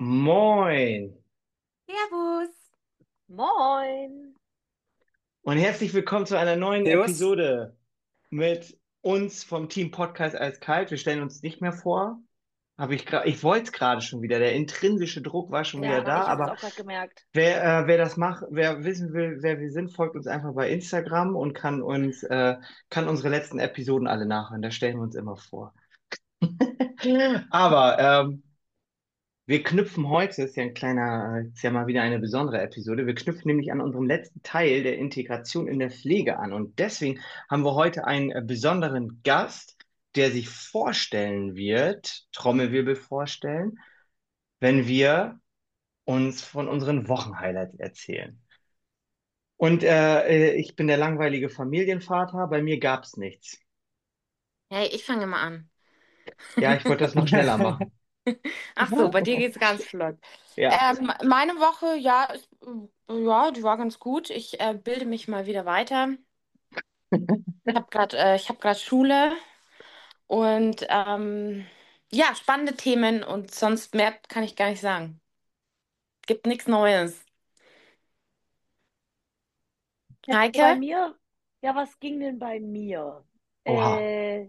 Moin Servus. Moin. und herzlich willkommen zu einer neuen Servus. Episode mit uns vom Team Podcast Eiskalt. Wir stellen uns nicht mehr vor. Ich wollte es gerade schon wieder. Der intrinsische Druck war schon wieder Ja, da, ich habe es aber auch gerade gemerkt. wer das macht, wer wissen will, wer wir sind, folgt uns einfach bei Instagram und kann unsere letzten Episoden alle nachhören. Da stellen wir uns immer vor. Aber wir knüpfen heute, ist ja mal wieder eine besondere Episode. Wir knüpfen nämlich an unserem letzten Teil der Integration in der Pflege an. Und deswegen haben wir heute einen besonderen Gast, der sich vorstellen wird, Trommelwirbel vorstellen, wenn wir uns von unseren Wochenhighlights erzählen. Und ich bin der langweilige Familienvater, bei mir gab's nichts. Hey, ich fange mal an. Ja, ich wollte das noch schneller machen. Ach so, bei dir geht's ganz flott. Ja. Meine Woche, ja, die war ganz gut. Ich bilde mich mal wieder weiter. Ich habe gerade Schule und ja, spannende Themen und sonst mehr kann ich gar nicht sagen. Gibt nichts Neues. Ja, bei Heike? mir, ja, was ging denn bei mir? Oha. Äh,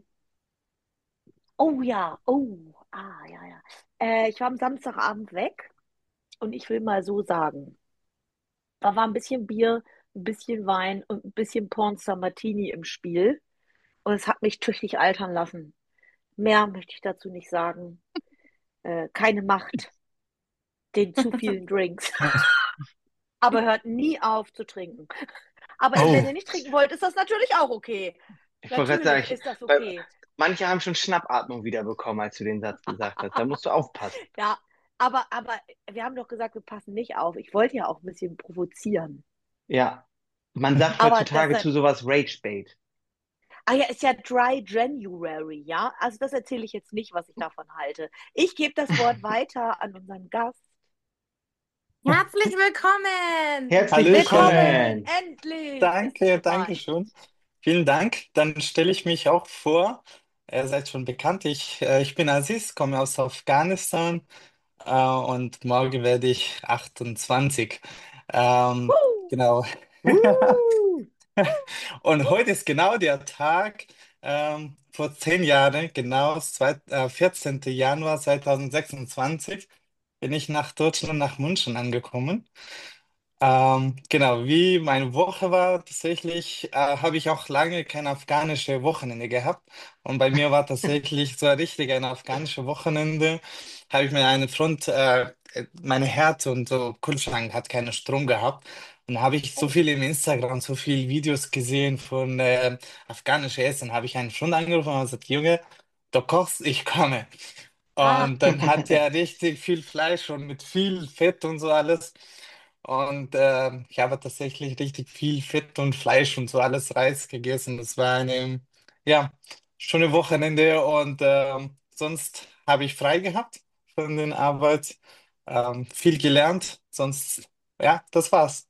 oh ja, ja, ja. Ich war am Samstagabend weg und ich will mal so sagen, da war ein bisschen Bier, ein bisschen Wein und ein bisschen Pornstar Martini im Spiel und es hat mich tüchtig altern lassen. Mehr möchte ich dazu nicht sagen. Keine Macht den zu vielen Drinks, aber hört nie auf zu trinken. Aber wenn Oh, ihr nicht trinken wollt, ist das natürlich auch okay. Ich wollte gerade Natürlich sagen, ist das weil okay. manche haben schon Schnappatmung wieder bekommen, als du den Satz gesagt hast. Da musst du aufpassen. Ja, aber wir haben doch gesagt, wir passen nicht auf. Ich wollte ja auch ein bisschen provozieren. Ja. Man sagt Aber heutzutage deshalb, zu sowas Rage Bait. ja, ist ja Dry January, ja? Also das erzähle ich jetzt nicht, was ich davon halte. Ich gebe das Wort weiter an unseren Gast. Herzlich willkommen! Herzlich Hallöchen. Willkommen! willkommen! Endlich ist es Danke, danke soweit. schön. Vielen Dank. Dann stelle ich mich auch vor. Ihr seid schon bekannt. Ich bin Aziz, komme aus Afghanistan und morgen werde ich 28. Woo! Genau. Woo! Und heute ist genau der Tag, vor 10 Jahren, genau, 14. Januar 2026, bin ich nach Deutschland, nach München angekommen. Genau, wie meine Woche war, tatsächlich habe ich auch lange kein afghanische Wochenende gehabt. Und bei mir war tatsächlich so richtig ein afghanische Wochenende. Habe ich mir eine meine Herd und so Kühlschrank hat keinen Strom gehabt. Und da habe ich so Oh. viel im Instagram, so viele Videos gesehen von afghanischem Essen. Habe ich einen Freund angerufen und gesagt, Junge, du kochst, ich komme. Ah, Und dann hat er richtig viel Fleisch und mit viel Fett und so alles. Und ich habe tatsächlich richtig viel Fett und Fleisch und so alles Reis gegessen. Das war eine, ja, schöne Wochenende und sonst habe ich frei gehabt von den Arbeit, viel gelernt. Sonst, ja, das war's.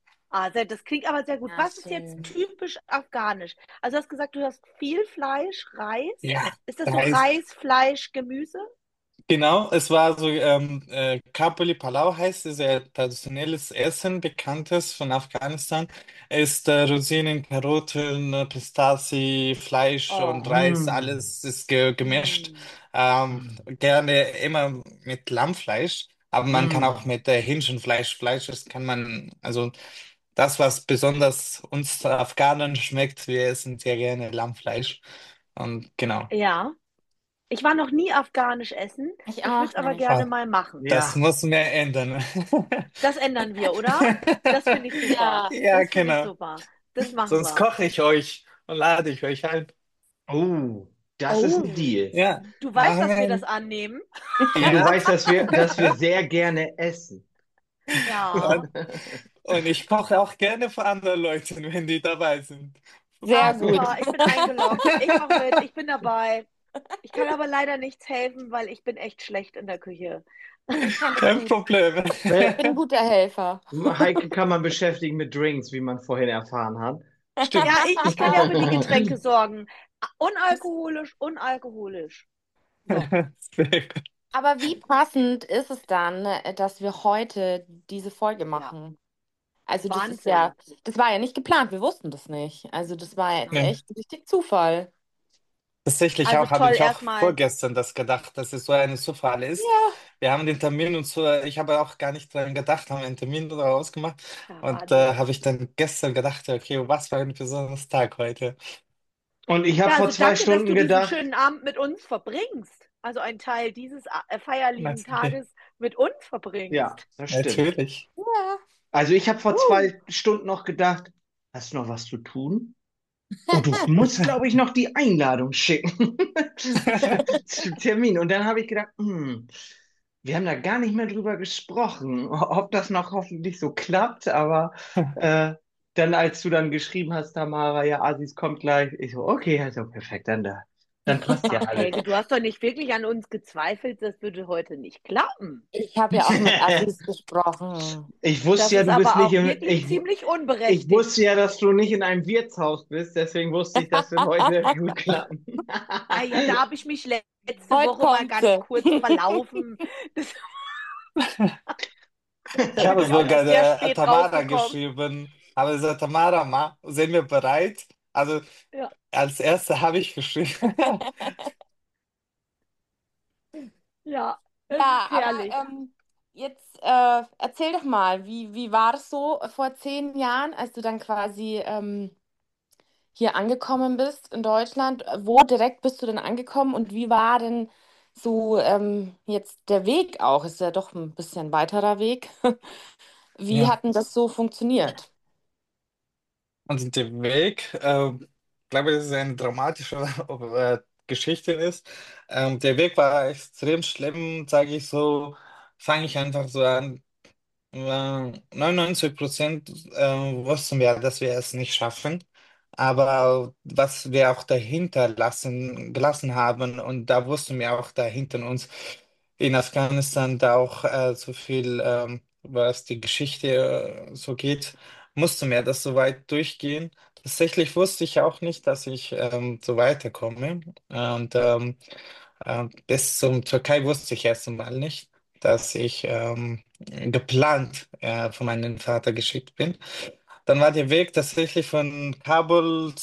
das klingt aber sehr gut. Ja, Was ist jetzt schön. typisch afghanisch? Also du hast gesagt, du hast viel Fleisch, Reis. Ja, Ist das so Reis. Reis, Fleisch, Gemüse? Genau, es war so, Kapuli Palau heißt es, ein traditionelles Essen, bekanntes von Afghanistan. Ist Rosinen, Karotten, Pistazie, Fleisch und Oh. Reis, Mm. alles ist gemischt. Mm. Mm. Gerne immer mit Lammfleisch, aber man kann auch Mm. mit Hähnchenfleisch, das kann man, also das, was besonders uns Afghanern schmeckt, wir essen sehr gerne Lammfleisch. Und genau. Ja, ich war noch nie afghanisch essen. Ich Ich würde auch es aber nicht. gerne Ah, mal machen. das Ja. muss mehr ändern. Das ändern wir, oder? Das finde ich super. Ja. Ja, Das finde ich genau. super. Das machen Sonst wir. koche ich euch und lade ich euch ein. Oh, das ist ein Oh, Deal. Ja, du weißt, dass wir das Amen. annehmen? Und du Ja. weißt, dass wir sehr gerne essen. Ja. Und, und ich koche auch gerne für andere Leute, wenn die dabei sind. Sehr Ah, gut. super. Ich bin eingeloggt. Ich mache mit. Ich bin dabei. Ich kann aber leider nichts helfen, weil ich bin echt schlecht in der Küche. Ich kann es Kein gut. Problem. Ich bin ein guter Helfer. Heike kann man beschäftigen mit Drinks, wie man vorhin erfahren hat. Ja, Stimmt. ich kann ja für die Getränke sorgen. Unalkoholisch, unalkoholisch. So. Sehr gut. Aber wie passend ist es dann, dass wir heute diese Folge Ja, machen? Also Wahnsinn. das war ja nicht geplant, wir wussten das nicht. Also das war jetzt Nee. echt richtig Zufall. Tatsächlich Also auch, habe toll, ich auch erstmal, vorgestern das gedacht, dass es so eine Zufall ist. Ja, Wir haben den Termin und so, ich habe auch gar nicht dran gedacht, haben einen Termin daraus gemacht ja, und Wahnsinn. habe ich dann gestern gedacht, okay, was für ein besonderer Tag heute. Und ich habe Ja, vor also zwei danke, dass Stunden du diesen gedacht, schönen Abend mit uns verbringst. Also einen Teil dieses feierlichen Okay. Tages mit uns ja, verbringst. das stimmt. Natürlich. ja. Also ich habe vor Uh, 2 Stunden noch gedacht, hast du noch was zu tun? Und du musst, glaube ich, noch die Einladung schicken zum Termin. Und dann habe ich gedacht, wir haben da gar nicht mehr drüber gesprochen, ob das noch hoffentlich so klappt. Aber äh, dann, als du dann geschrieben hast, Tamara, ja, Asis kommt gleich, ich so, okay, also perfekt, dann passt ja ach alles. Helge, du hast doch nicht wirklich an uns gezweifelt, das würde heute nicht klappen. Ich habe ja auch mit Assis gesprochen. Ich wusste Das ja, ist du bist aber nicht auch im, wirklich ziemlich ich wusste unberechtigt. ja, dass du nicht in einem Wirtshaus bist, deswegen wusste ich, das wird heute gut klappen. Ah ja, da habe ich mich letzte Heute Woche mal kommt ganz sie. kurz verlaufen. Das, Ich da bin habe ich auch sogar erst sehr der spät Tamara draufgekommen. geschrieben, habe gesagt, Tamara, sind wir bereit? Also Ja, als Erste habe ich geschrieben. ja, es Ja, ist aber herrlich. jetzt erzähl doch mal, wie war das so vor 10 Jahren, als du dann quasi hier angekommen bist in Deutschland? Wo direkt bist du denn angekommen und wie war denn so jetzt der Weg auch? Ist ja doch ein bisschen weiterer Weg. Wie Ja, hat denn das so funktioniert? also der Weg, ich glaube, dass es eine dramatische Geschichte ist. Der Weg war extrem schlimm, sage ich so, fange ich einfach so an. 99% wussten wir, dass wir es nicht schaffen. Aber was wir auch dahinter gelassen haben, und da wussten wir auch dahinter uns in Afghanistan, da auch so viel, was die Geschichte so geht, mussten wir das so weit durchgehen. Tatsächlich wusste ich auch nicht, dass ich so weiterkomme. Und bis zum Türkei wusste ich erst einmal nicht, dass ich geplant von meinem Vater geschickt bin. Dann war der Weg tatsächlich von Kabul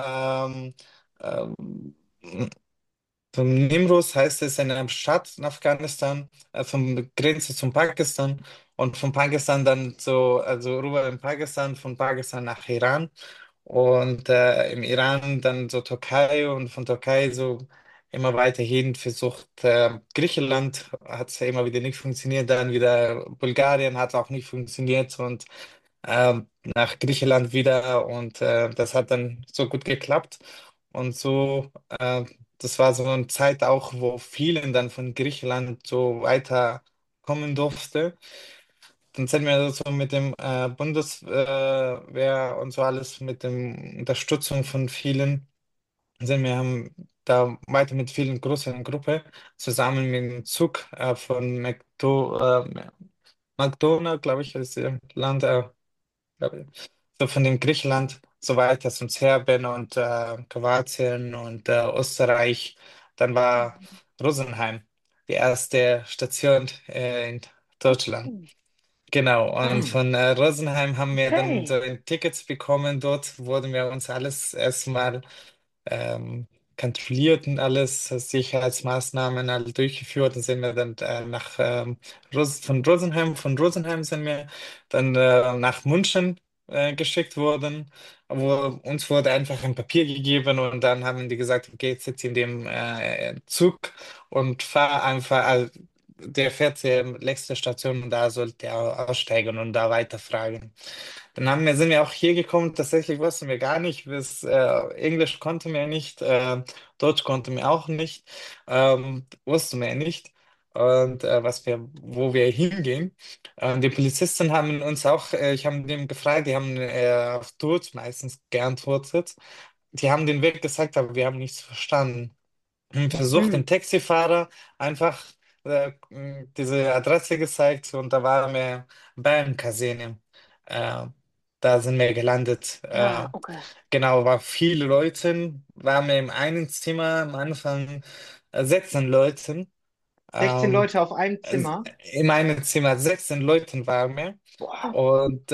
ähm, zum Nimruz, heißt es, in einer Stadt in Afghanistan, von Grenze zum Pakistan und von Pakistan dann so, also rüber in Pakistan, von Pakistan nach Iran und im Iran dann so Türkei und von Türkei so immer weiterhin versucht, Griechenland hat es ja immer wieder nicht funktioniert, dann wieder Bulgarien hat auch nicht funktioniert und nach Griechenland wieder und das hat dann so gut geklappt und so, das war so eine Zeit auch, wo vielen dann von Griechenland so weiterkommen durfte. Dann sind wir so mit dem Bundeswehr und so alles, mit der Unterstützung von vielen, sind wir haben da weiter mit vielen größeren Gruppen zusammen mit dem Zug von McDonald, glaube ich, ist das Land, glaube ich, so von dem Griechenland so weiter zum Serbien und Kroatien und Österreich. Dann war Rosenheim die erste Station in Deutschland. Uh, Genau, und Hm. von Rosenheim haben wir dann so okay. ein Tickets bekommen. Dort wurden wir uns alles erstmal ähm, kontrolliert und alles, Sicherheitsmaßnahmen alle durchgeführt. Dann sind wir dann nach von Rosenheim sind wir dann nach München geschickt worden, wo uns wurde einfach ein Papier gegeben und dann haben die gesagt, okay, jetzt sitzt in dem Zug und fahr einfach, der fährt zur nächsten Station und da sollte er aussteigen und da weiterfragen. Sind wir auch hier gekommen. Tatsächlich wussten wir gar nicht, Englisch konnten wir nicht, Deutsch konnten wir auch nicht, wussten wir nicht. Und wo wir hingehen. Die Polizisten haben uns auch, ich habe dem gefragt, die haben auf Deutsch meistens geantwortet. Die haben den Weg gesagt, aber wir haben nichts verstanden versucht, Hm. den Taxifahrer einfach diese Adresse gezeigt und da waren wir beim Casino. Äh, Da sind wir gelandet. Ah, okay. Genau, war viele Leute, waren wir im einen Zimmer am Anfang 16 Leuten. 16 Ähm, Leute auf einem Zimmer? in meinem Zimmer 16 Leuten waren wir. Boah. Oh, Und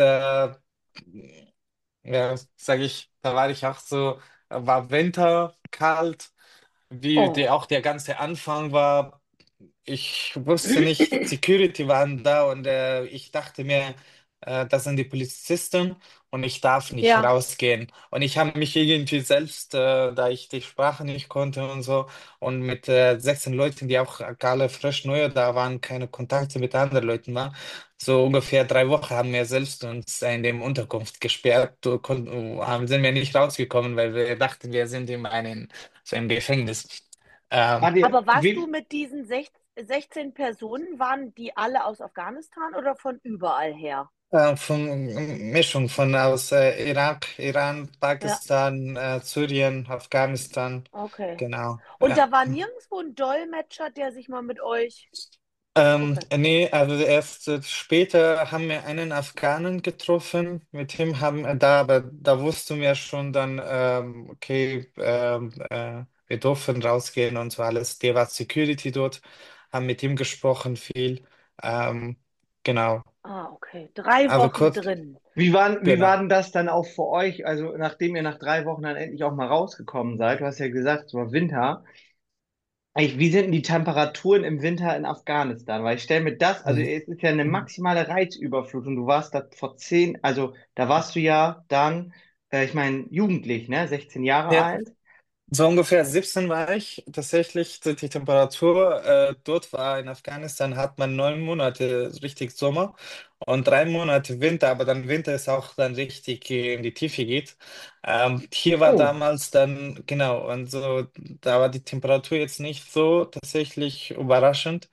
ja, sage ich, da war ich auch so, war Winter, kalt, wie oh. auch der ganze Anfang war. Ich wusste nicht, Security waren da und ich dachte mir, das sind die Polizisten und ich darf nicht Ja, rausgehen. Und ich habe mich irgendwie selbst, da ich die Sprache nicht konnte und so, und mit 16 Leuten, die auch alle frisch neu da waren, keine Kontakte mit anderen Leuten waren, so ungefähr 3 Wochen haben wir selbst uns in dem Unterkunft gesperrt, sind wir nicht rausgekommen, weil wir dachten, wir sind in einem, so im Gefängnis. Ähm, Wart ihr, aber warst du wie, mit diesen 16 Personen, waren die alle aus Afghanistan oder von überall her? Von Mischung von aus Irak, Iran, Ja, Pakistan, Syrien, Afghanistan, okay. genau. Und Ja. da war nirgendwo ein Dolmetscher, der sich mal mit euch. Okay. Nee, also erst später haben wir einen Afghanen getroffen, mit dem haben aber da wussten wir schon dann, okay, wir dürfen rausgehen und so alles. Der war Security dort, haben mit ihm gesprochen viel. Ähm, genau. Ah, okay. 3 Wochen Kurz, drin. wie genau. war denn das dann auch für euch? Also, nachdem ihr nach 3 Wochen dann endlich auch mal rausgekommen seid, du hast ja gesagt, es war Winter. Eigentlich, wie sind denn die Temperaturen im Winter in Afghanistan? Weil ich stelle mir das, also Mhm. es ist ja eine maximale Reizüberflutung. Du warst da vor 10, also da warst du ja dann, ich meine, jugendlich, ne? 16 Jahre Ja. alt. So ungefähr 17 war ich. Tatsächlich, die Temperatur dort war in Afghanistan, hat man 9 Monate richtig Sommer und 3 Monate Winter, aber dann Winter ist auch dann richtig in die Tiefe geht. Hier war Oh, damals dann, genau, und so, da war die Temperatur jetzt nicht so tatsächlich überraschend.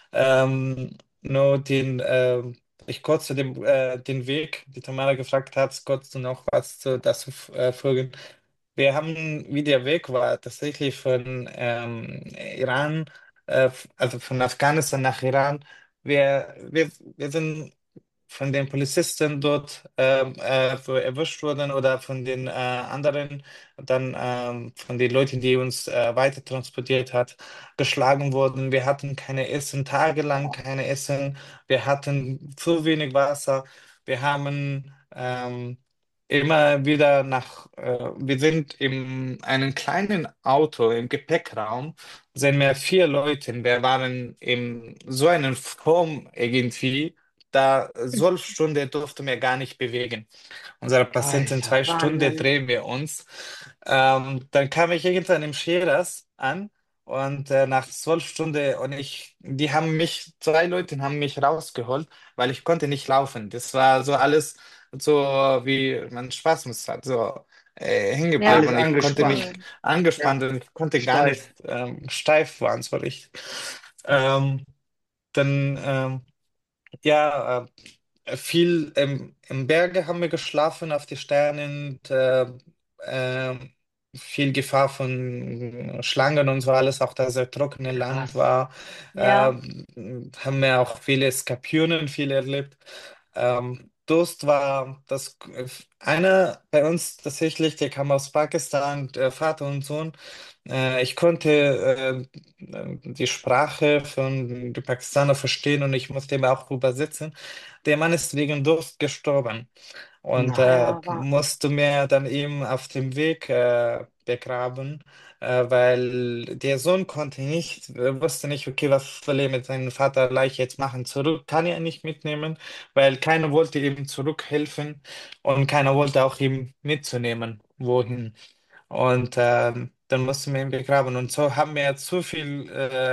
Nur ich kurz zu den Weg, die Tamara gefragt hat, kurz noch was dazu folgen. Wir haben, wie der Weg war, tatsächlich von Iran, also von Afghanistan nach Iran. Wir sind von den Polizisten dort so erwischt wurden oder von den anderen, dann von den Leuten, die uns weiter transportiert hat, geschlagen wurden. Wir hatten keine Essen, tagelang keine Essen. Wir hatten zu wenig Wasser. Wir haben immer wieder wir sind in einem kleinen Auto im Gepäckraum, sind wir 4 Leute. Wir waren in so einem Form irgendwie, da 12 Stunden durften wir gar nicht bewegen. Unsere Patienten Alter. 2 Stunden Wahnsinn. drehen wir uns. Dann kam ich irgendwann im Scheras an und nach 12 Stunden und die haben mich, 2 Leute haben mich rausgeholt, weil ich konnte nicht laufen. Das war so alles so, wie man Spasmus hat, so hängen geblieben Ja, Alles und ich konnte mich angespannt. schön. angespannt Ja, und ich konnte gar nicht, steif. steif waren so richtig. Ähm, dann, ja, viel im Berge haben wir geschlafen, auf die Sterne und viel Gefahr von Schlangen und so alles, auch dass es trockene Land Krass. war. Ja, Haben wir auch viele Skorpionen, viel erlebt. Durst war das einer bei uns tatsächlich, der kam aus Pakistan, der Vater und Sohn. Ich konnte die Sprache von den Pakistanern verstehen und ich musste ihm auch übersetzen. Der Mann ist wegen Durst gestorben und Nein. ja, war. musste mir dann eben auf dem Weg begraben, weil der Sohn konnte nicht, wusste nicht, okay, was soll er mit seinem Vater Leiche jetzt machen? Zurück kann er nicht mitnehmen, weil keiner wollte ihm zurückhelfen und keiner wollte auch ihm mitzunehmen, wohin. Und dann mussten wir ihn begraben. Und so haben wir jetzt so viel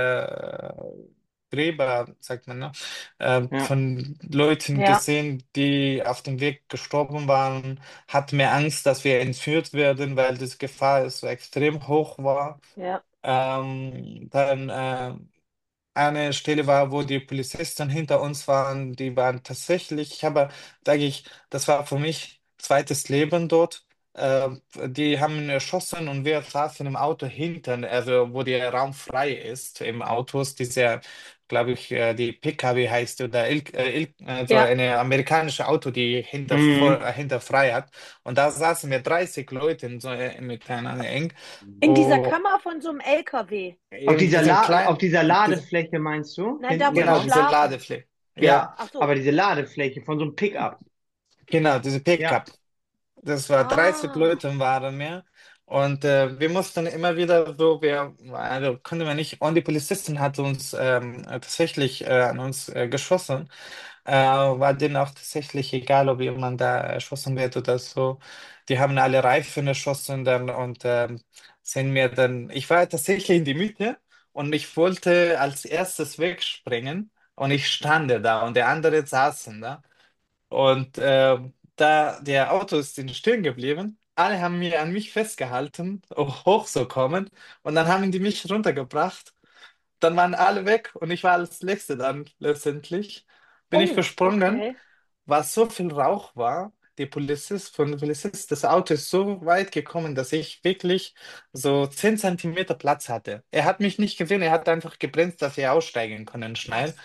Gräber, sagt man, ne? Ja. Von Leuten Ja, gesehen, die auf dem Weg gestorben waren, hatten wir Angst, dass wir entführt werden, weil die Gefahr so extrem hoch war. ja, Dann eine Stelle war, wo die Polizisten hinter uns waren, die waren tatsächlich, sage ich, das war für mich zweites Leben dort. Äh, Die haben erschossen und wir saßen im Auto hinten, also wo der Raum frei ist im Autos, diese glaube ich, die PKW heißt oder so Ja. eine amerikanische Auto, die Mhm. hinter frei hat. Und da saßen wir 30 Leute so, miteinander eng. In dieser Oh, Kammer von so einem LKW. in diesem Auf kleinen, dieser diese, Ladefläche meinst du? Na, da, Hinten wo die genau, drauf? diese schlafen. Ladefläche. Ja, Ja, Ach aber so. diese Ladefläche von so einem Pickup. genau, diese Ja. Pickup. Das war 30 Ah. Leute waren wir. Und wir mussten immer wieder so, also konnten wir nicht, und die Polizistin hat uns tatsächlich an uns geschossen. War denen auch tatsächlich egal, ob jemand da erschossen wird oder so. Die haben alle Reifen erschossen dann und sind mir dann, ich war tatsächlich in die Mitte und ich wollte als erstes wegspringen und ich stand da und der andere saßen da. Und da der Auto ist stehen geblieben, alle haben mir an mich festgehalten, um hochzukommen. Und dann haben die mich runtergebracht. Dann waren alle weg und ich war als Letzte dann letztendlich. Bin ich Oh, gesprungen, okay. was so viel Rauch war. Von der Polizist, das Auto ist so weit gekommen, dass ich wirklich so 10 Zentimeter Platz hatte. Er hat mich nicht gesehen, er hat einfach gebremst, dass wir aussteigen können schnell.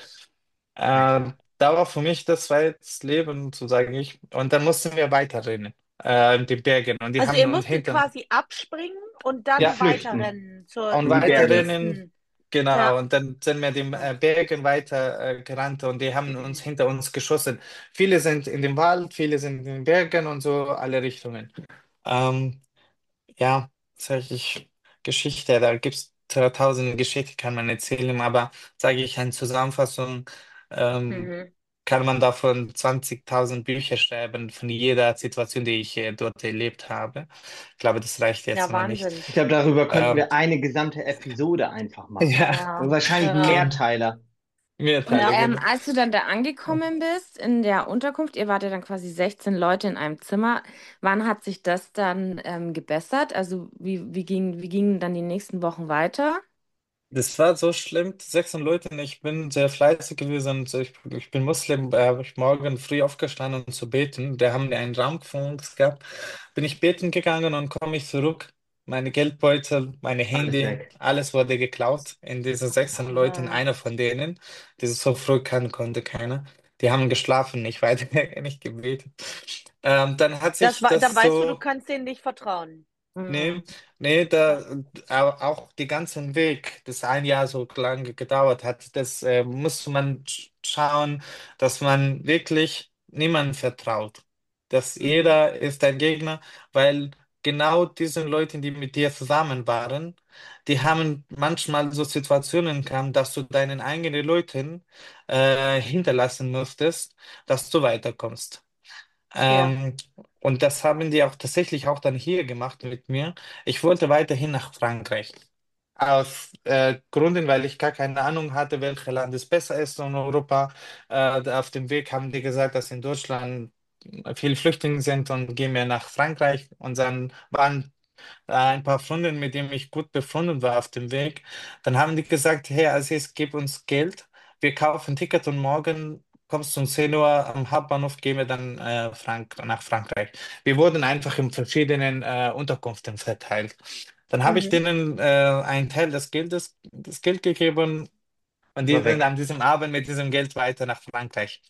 Da war für mich das war jetzt Leben, so sage ich. Und dann mussten wir weiterrennen, in den Bergen. Und die Also haben ihr uns musstet hinten, quasi abspringen und Und dann ja, flüchten weiterrennen und in die zu den Berge. weiterrennen, nächsten. genau. Ja. Und dann sind wir den Bergen weiter gerannt und die haben uns hinter uns geschossen. Viele sind in dem Wald, viele sind in den Bergen und so alle Richtungen. Ähm, ja, sage ich Geschichte, da gibt es tausende Geschichten, kann man erzählen, aber sage ich eine Zusammenfassung. Ähm, Mhm. kann man davon 20.000 Bücher schreiben, von jeder Situation, die ich dort erlebt habe. Ich glaube, das reicht jetzt Ja, mal nicht. Wahnsinn. Ich glaube, darüber könnten Ähm, wir eine gesamte Episode einfach machen. ja, Und Ja, wahrscheinlich ja, genau. Mehrteiler. Und Mehrteile, ja. genau. als du dann da angekommen bist in der Unterkunft, ihr wart ja dann quasi 16 Leute in einem Zimmer, wann hat sich das dann gebessert? Also wie gingen dann die nächsten Wochen weiter? Das war so schlimm, 16 Leute. Ich bin sehr fleißig gewesen. Ich bin Muslim, habe ich morgen früh aufgestanden, um zu beten. Da haben wir einen Raum gefunden gehabt. Bin ich beten gegangen und komme ich zurück. Meine Geldbeutel, meine Alles Handy, weg. alles wurde geklaut. In diesen 16 Leuten, Ah. einer von denen, die so früh kann, konnte keiner. Die haben geschlafen, nicht weiter, nicht gebetet. Dann hat Das sich war, da das weißt du, du so. kannst denen nicht vertrauen. Nee, Mhm. nee, Ja, auch die ganzen Weg, das ein Jahr so lange gedauert hat, das muss man schauen, dass man wirklich niemandem vertraut. Dass mhm. jeder ist ein Gegner, weil genau diese Leute, die mit dir zusammen waren, die haben manchmal so Situationen gehabt, dass du deinen eigenen Leuten hinterlassen musstest, dass du weiterkommst. Ja, Ähm, und das haben die auch tatsächlich auch dann hier gemacht mit mir. Ich wollte weiterhin nach Frankreich. Aus Gründen, weil ich gar keine Ahnung hatte, welches Land es besser ist in Europa. Auf dem Weg haben die gesagt, dass in Deutschland viele Flüchtlinge sind und gehen wir nach Frankreich. Und dann waren ein paar Freunde, mit denen ich gut befreundet war auf dem Weg. Dann haben die gesagt, hey, Aziz, gib uns Geld, wir kaufen ein Ticket und morgen kommst du um 10 Uhr am Hauptbahnhof, gehen wir dann nach Frankreich. Wir wurden einfach in verschiedenen Unterkünften verteilt. Dann habe ich mhm. denen einen Teil das Geld gegeben und die War sind weg. an diesem Abend mit diesem Geld weiter nach Frankreich.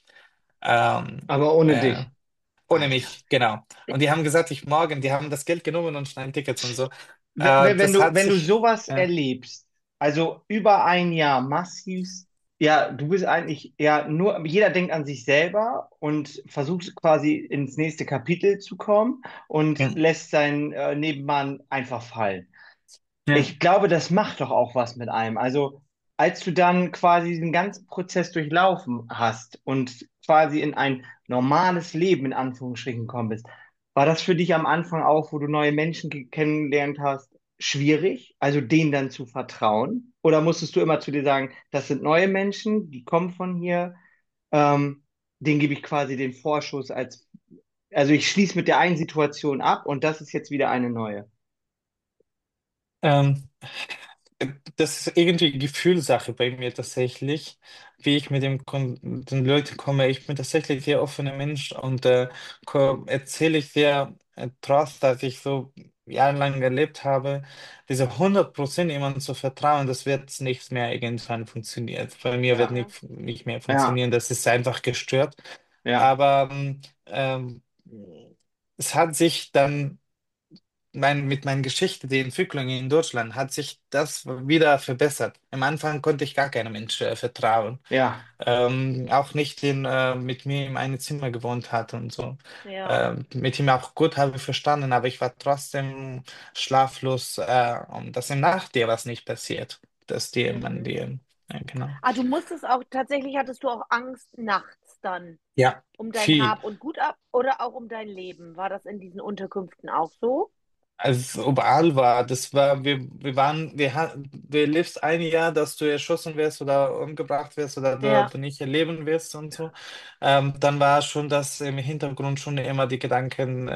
Ähm, Aber ohne äh, dich. ohne Alter. mich, genau. Und die haben gesagt, die haben das Geld genommen und schnell Tickets und so. Das hat Wenn du sich, sowas ja, erlebst, also über ein Jahr massivst, ja, du bist eigentlich, ja, nur, jeder denkt an sich selber und versucht quasi ins nächste Kapitel zu kommen und ja, lässt seinen Nebenmann einfach fallen. ja. Ich glaube, das macht doch auch was mit einem. Also, als du dann quasi diesen ganzen Prozess durchlaufen hast und quasi in ein normales Leben in Anführungsstrichen gekommen bist, war das für dich am Anfang auch, wo du neue Menschen kennengelernt hast, schwierig, also denen dann zu vertrauen? Oder musstest du immer zu dir sagen, das sind neue Menschen, die kommen von hier, ähm, denen gebe ich quasi den Vorschuss also ich schließe mit der einen Situation ab und das ist jetzt wieder eine neue. Ähm, Das ist irgendwie Gefühlssache bei mir tatsächlich, wie ich mit den Leuten komme. Ich bin tatsächlich sehr offener Mensch und erzähle ich sehr trost, dass ich so jahrelang erlebt habe, diese 100% jemandem zu vertrauen, das wird nicht mehr irgendwann funktionieren. Bei mir wird Ja, Ja, nicht mehr ja, funktionieren, das ist einfach gestört. ja. Aber es hat sich dann mit meiner Geschichte, die Entwicklung in Deutschland, hat sich das wieder verbessert. Am Anfang konnte ich gar keinem Menschen vertrauen. Ja, Auch nicht den mit mir in einem Zimmer gewohnt hat und so. ja. Mit ihm auch gut habe ich verstanden, aber ich war trotzdem schlaflos, und dass im Nacht dir was nicht passiert, dass dir man Mhm. dir, ja, genau. Ah, du musstest auch, tatsächlich hattest du auch Angst nachts dann Ja, um dein viel. Hab und Gut ab oder auch um dein Leben. War das in diesen Unterkünften auch so? Also überall war, wir waren, wir lebst ein Jahr, dass du erschossen wirst oder umgebracht wirst oder Ja, du nicht erleben wirst und so. Dann war schon das im Hintergrund schon immer die Gedanken,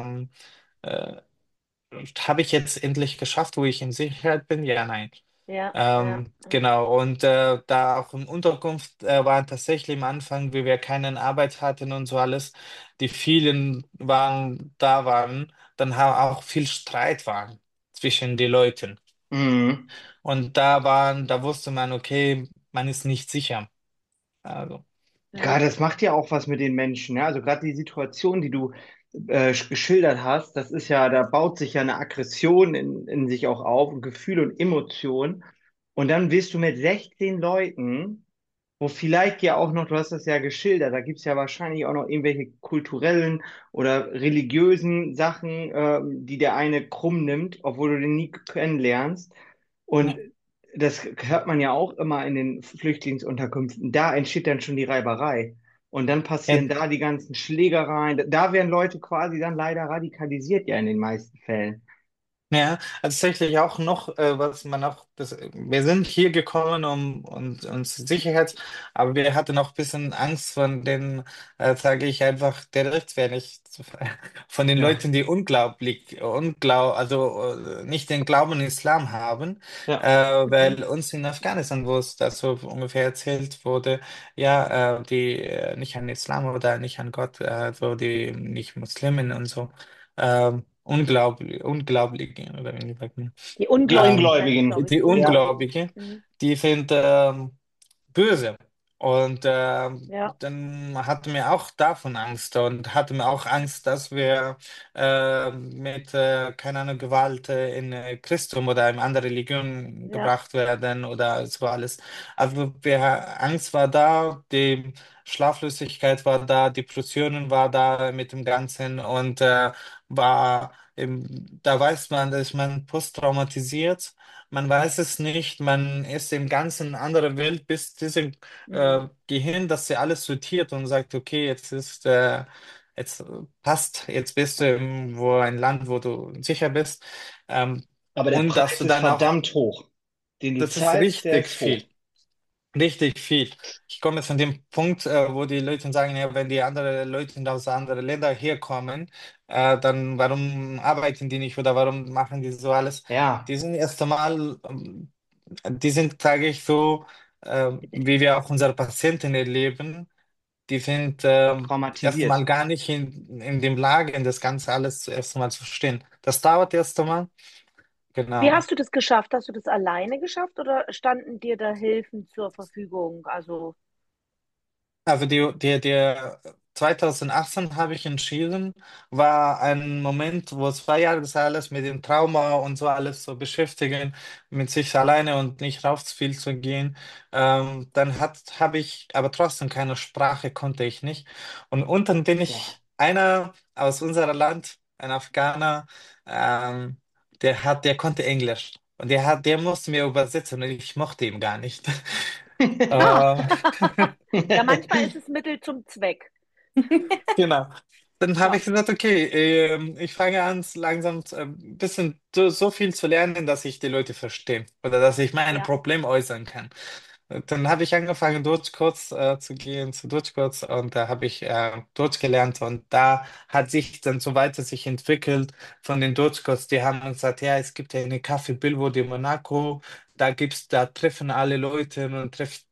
äh, habe ich jetzt endlich geschafft, wo ich in Sicherheit bin? Ja, nein. ja, ja, ja, Genau, und da auch in Unterkunft waren tatsächlich am Anfang, wie wir keine Arbeit hatten und so alles, die vielen waren, dann auch viel Streit waren zwischen den Leuten. mhm. Und da wusste man, okay, man ist nicht sicher. Also, Ja, ja, das macht ja auch was mit den Menschen. Ja? Also gerade die Situation, die du geschildert hast, das ist ja, da baut sich ja eine Aggression in sich auch auf und Gefühle und Emotionen. Und dann wirst du mit 16 Leuten, wo vielleicht ja auch noch, du hast das ja geschildert, da gibt's ja wahrscheinlich auch noch irgendwelche kulturellen oder religiösen Sachen, die der eine krumm nimmt, obwohl du den nie kennenlernst. Und ja. das hört man ja auch immer in den Flüchtlingsunterkünften. Da entsteht dann schon die Reiberei. Und dann Ja, passieren da die ganzen Schlägereien. Da werden Leute quasi dann leider radikalisiert, ja, in den meisten Fällen. ja, also tatsächlich auch noch, was man auch, wir sind hier gekommen, um uns Sicherheit, aber wir hatten auch ein bisschen Angst von den, sage ich einfach, direkt, wenn ich von den Ja, Leuten, die also nicht den Glauben in Islam haben, ja. mhm. weil uns in Afghanistan, wo es das so ungefähr erzählt wurde, ja, die nicht an Islam oder nicht an Gott, so die nicht Muslimen und so. Unglaublich, oder wie sagt man? Die Die Ungläubigen, glaube Ungläubigen. ich, Die Ja, Ungläubigen. Ungläubige, Mhm. die sind böse. Und Ja, dann hatten wir auch davon Angst und hatten wir auch Angst, dass wir mit, keine Ahnung, Gewalt in Christum oder in andere Religion ja, gebracht werden oder so alles. Also Angst war da, die Schlaflosigkeit war da, Depressionen war da mit dem Ganzen und da weiß man, dass man posttraumatisiert. Man weiß es nicht, man ist im ganzen anderen Welt, bis dieses mhm. Gehirn, dass sie alles sortiert und sagt, okay, jetzt passt, jetzt bist du wo ein Land, wo du sicher bist. Ähm, aber der und dass Preis du ist dann auch, verdammt hoch. Den du das ist zahlst, der richtig ist hoch. viel. Richtig viel. Ich komme jetzt an dem Punkt, wo die Leute sagen, ja, wenn die anderen Leute aus anderen Ländern herkommen, dann warum arbeiten die nicht oder warum machen die so alles? Ja, Die sind erst einmal, die sind, sage ich so, wie wir auch unsere Patienten erleben, die sind erst traumatisiert. einmal gar nicht in dem Lage, das Ganze alles zuerst einmal zu verstehen. Das dauert erst einmal. Wie Genau. hast du das geschafft? Hast du das alleine geschafft oder standen dir da Hilfen zur Verfügung? Also, Also die 2018 habe ich entschieden, war ein Moment, wo 2 Jahre das alles mit dem Trauma und so alles so beschäftigen, mit sich alleine und nicht raus viel zu gehen. Dann habe ich, aber trotzdem keine Sprache konnte ich nicht. Und dann bin Ja. ich einer aus unserem Land, ein Afghaner, ähm, der konnte Englisch. Und der musste mir übersetzen und ich mochte ihn gar nicht. ah, Äh, ja, manchmal ist es Mittel zum Zweck. Genau. Dann habe Ja, ich gesagt, okay, ich fange an, langsam ein bisschen so viel zu lernen, dass ich die Leute verstehe oder dass ich meine ja. Probleme äußern kann. Dann habe ich angefangen, Deutschkurs zu gehen, zu Deutschkurs und da habe ich Deutsch gelernt und da hat sich dann so weiter sich entwickelt von den Deutschkurs. Die haben gesagt, ja, es gibt ja eine Café Bilbo de Monaco, da treffen alle Leute und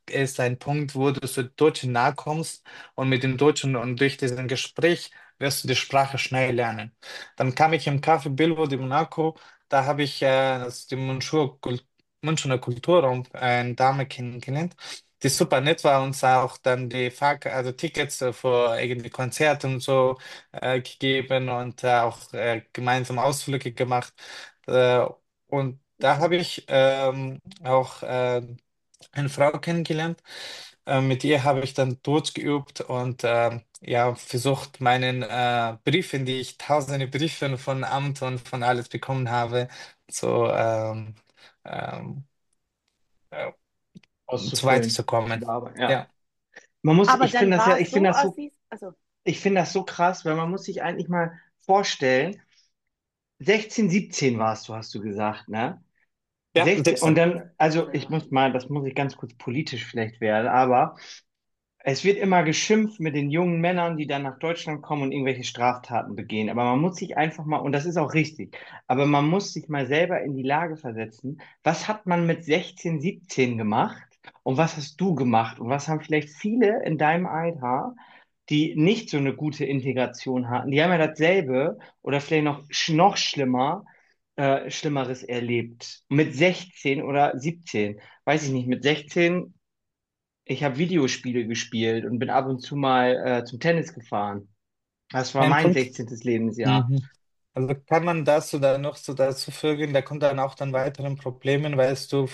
ist ein Punkt, wo du zu Deutschen nahe kommst und mit den Deutschen und durch diesen Gespräch wirst du die Sprache schnell lernen. Dann kam ich im Café Bilbo di Monaco, da habe ich die Münchner Kulturraum eine Dame kennengelernt, die super nett war und uns auch dann die also Tickets für irgendwie Konzerte und so gegeben und auch gemeinsam Ausflüge gemacht. Äh, und da habe ich auch eine Frau kennengelernt. Mit ihr habe ich dann Deutsch geübt und ja, versucht, meinen Briefen, die ich tausende Briefe von Amt und von alles bekommen habe, so ähm, äh, so Auszufüllen, zu weiterzukommen. bearbeiten. Ja. Ja. Aber Ich dann finde das war ja, es so, Assis, also, ich finde das so krass, weil man muss sich eigentlich mal vorstellen, 16, 17 warst du, hast du gesagt, ne? Ja, 16, und 17. dann, also 17 ich war muss ich. mal, das muss ich ganz kurz politisch vielleicht werden, aber es wird immer geschimpft mit den jungen Männern, die dann nach Deutschland kommen und irgendwelche Straftaten begehen. Aber man muss sich einfach mal, und das ist auch richtig, aber man muss sich mal selber in die Lage versetzen, was hat man mit 16, 17 gemacht und was hast du gemacht und was haben vielleicht viele in deinem Alter, die nicht so eine gute Integration hatten, die haben ja dasselbe oder vielleicht noch schlimmer, Schlimmeres erlebt. Mit 16 oder 17, weiß ich nicht, mit 16 ich habe Videospiele gespielt und bin ab und zu mal zum Tennis gefahren. Das war Ein mein Punkt. 16. Lebensjahr. Mhm. Also kann man das oder noch so dazu fügen, da kommt dann auch dann weiteren Problemen, weißt du,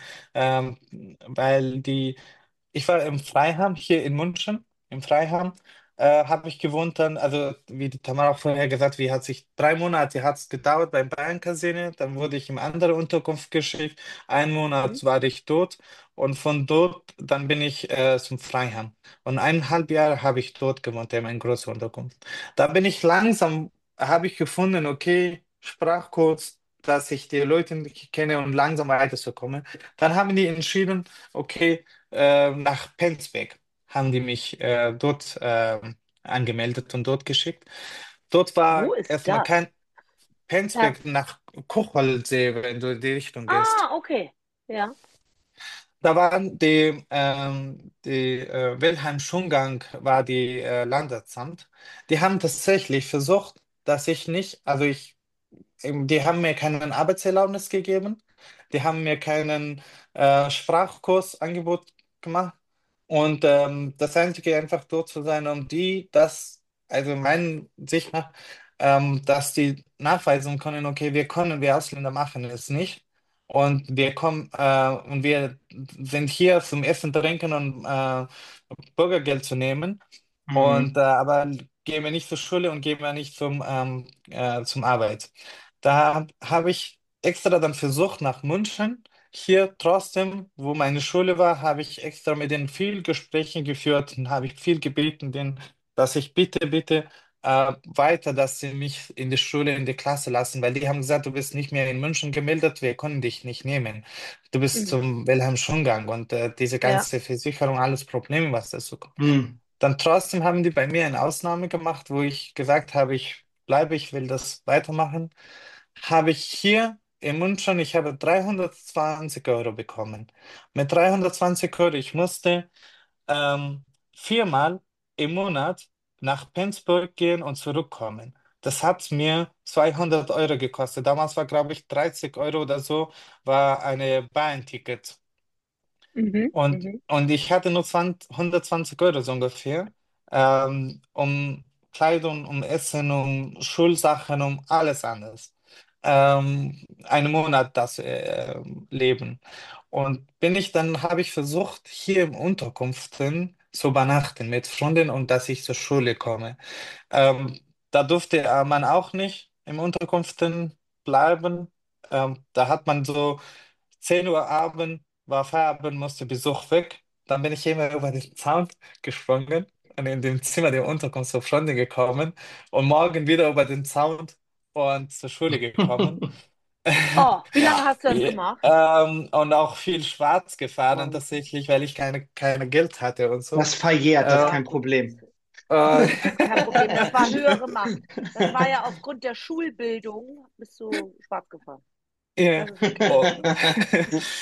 weil ich war im Freiham hier in München, im Freiham, habe ich gewohnt dann, also wie die Tamara auch vorher gesagt, wie hat sich 3 Monate hat es gedauert beim Bayern Casino, dann wurde ich in andere Unterkunft geschickt, 1 Monat Mhm. war ich dort und von dort dann bin ich zum Freiham und 1,5 Jahre habe ich dort gewohnt, in einer großen Unterkunft. Da bin ich langsam, habe ich gefunden, okay, Sprachkurs, dass ich die Leute nicht kenne und langsam weiterzukommen. Dann haben die entschieden, okay, nach Penzberg haben die mich dort angemeldet und dort geschickt. Dort Wo war ist erstmal das? kein Ja. Penzberg nach Kochwaldsee, wenn du in die Richtung gehst. Ah, okay. Ja. Da waren die Wilhelm Schungang war die Landratsamt. Die haben tatsächlich versucht, dass ich nicht, also die haben mir keinen Arbeitserlaubnis gegeben, die haben mir keinen Sprachkursangebot gemacht und das Einzige einfach dort zu sein, also meinen Sicht nach, dass die nachweisen können, okay, wir Ausländer machen es nicht und wir sind hier zum Essen, Trinken und Bürgergeld zu nehmen und Mhm. aber gehen wir nicht zur Schule und gehen wir nicht zum Arbeit. Da habe ich extra dann versucht nach München. Hier trotzdem, wo meine Schule war, habe ich extra mit denen viel Gespräche geführt und habe ich viel gebeten, denen, dass ich bitte weiter, dass sie mich in die Schule, in die Klasse lassen, weil die haben gesagt, du bist nicht mehr in München gemeldet, wir können dich nicht nehmen. Du bist Mhm. zum Wilhelm Schulgang und diese Ja. ganze Versicherung, alles Probleme, was dazu kommt. Mhm. Dann trotzdem haben die bei mir eine Ausnahme gemacht, wo ich gesagt habe, ich bleibe, ich will das weitermachen. Habe ich hier in München, ich habe 320 € bekommen. Mit 320 €, ich musste ähm, 4-mal im Monat nach Pennsburg gehen und zurückkommen. Das hat mir 200 € gekostet. Damals war, glaube ich, 30 € oder so, war eine Bahnticket. Mhm. Und, Mhm. und ich hatte nur 120 € so ungefähr, um Kleidung, um Essen, um Schulsachen, um alles anderes. Einen Monat das Leben. Und dann habe ich versucht, hier im Unterkünften zu übernachten mit Freunden und dass ich zur Schule komme. Da durfte man auch nicht im Unterkünften bleiben. Da hat man so 10 Uhr Abend, war Feierabend, musste Besuch weg. Dann bin ich immer über den Zaun gesprungen und in dem Zimmer der Unterkunft zur Freundin gekommen und morgen wieder über den Zaun und zur Schule gekommen. Oh, wie lange hast du das Ja, gemacht? und auch viel schwarz gefahren Wow. tatsächlich, weil ich keine Geld hatte und so. Das verjährt, das ist Äh, kein Problem. äh, Das ist kein Problem. Das war höhere Macht. Das war ja aufgrund der Schulbildung, bist du schwarz gefahren. ja. Das ist okay. Oh.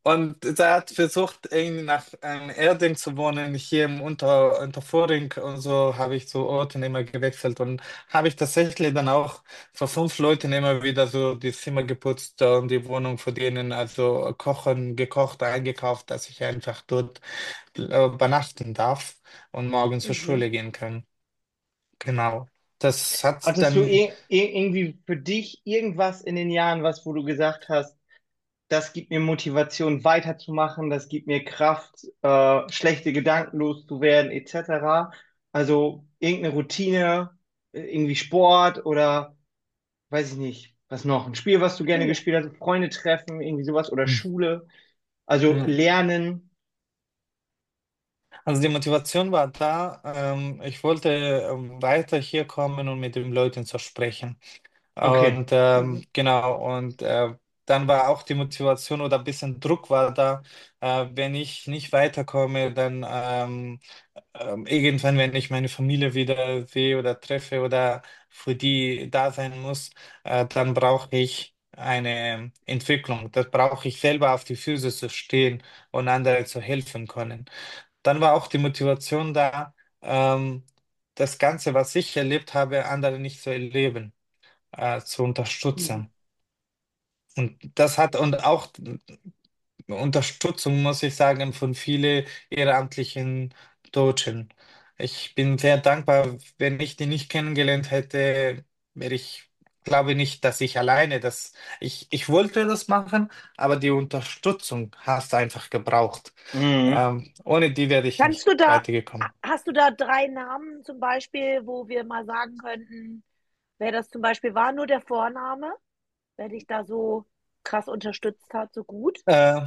Und sie hat versucht, irgendwie nach Erding zu wohnen, hier im Unterföhring und so habe ich so Orte immer gewechselt und habe ich tatsächlich dann auch für 5 Leuten immer wieder so die Zimmer geputzt und die Wohnung für denen, also kochen, gekocht, eingekauft, dass ich einfach dort übernachten darf und morgen zur Mhm. Schule gehen kann. Genau. Das hat Hattest du dann irgendwie für dich irgendwas in den Jahren, was, wo du gesagt hast, das gibt mir Motivation weiterzumachen, das gibt mir Kraft, schlechte Gedanken loszuwerden, etc. Also irgendeine Routine, irgendwie Sport oder weiß ich nicht, was noch? Ein Spiel, was du gerne Ja. gespielt hast, Freunde treffen, irgendwie sowas oder hm, Schule, also ja. lernen. Also die Motivation war da. Ich wollte weiter hier kommen und mit den Leuten zu sprechen. Okay. Und Mhm. genau, und dann war auch die Motivation oder ein bisschen Druck war da. Wenn ich nicht weiterkomme, dann irgendwann, wenn ich meine Familie wieder sehe oder treffe oder für die da sein muss, dann brauche ich eine Entwicklung. Das brauche ich selber auf die Füße zu stehen und anderen zu helfen können. Dann war auch die Motivation da, das Ganze, was ich erlebt habe, andere nicht zu erleben, zu Mhm. unterstützen. Und das hat und auch Unterstützung, muss ich sagen, von vielen ehrenamtlichen Deutschen. Ich bin sehr dankbar. Wenn ich die nicht kennengelernt hätte, wäre ich, glaube nicht, dass ich alleine ich wollte das machen, aber die Unterstützung hast du einfach gebraucht. Mhm. Ohne die wäre ich Kannst nicht du da, weitergekommen. hast du da drei Namen zum Beispiel, wo wir mal sagen könnten, wer das zum Beispiel war, nur der Vorname, wer dich da so krass unterstützt hat, so gut? Äh,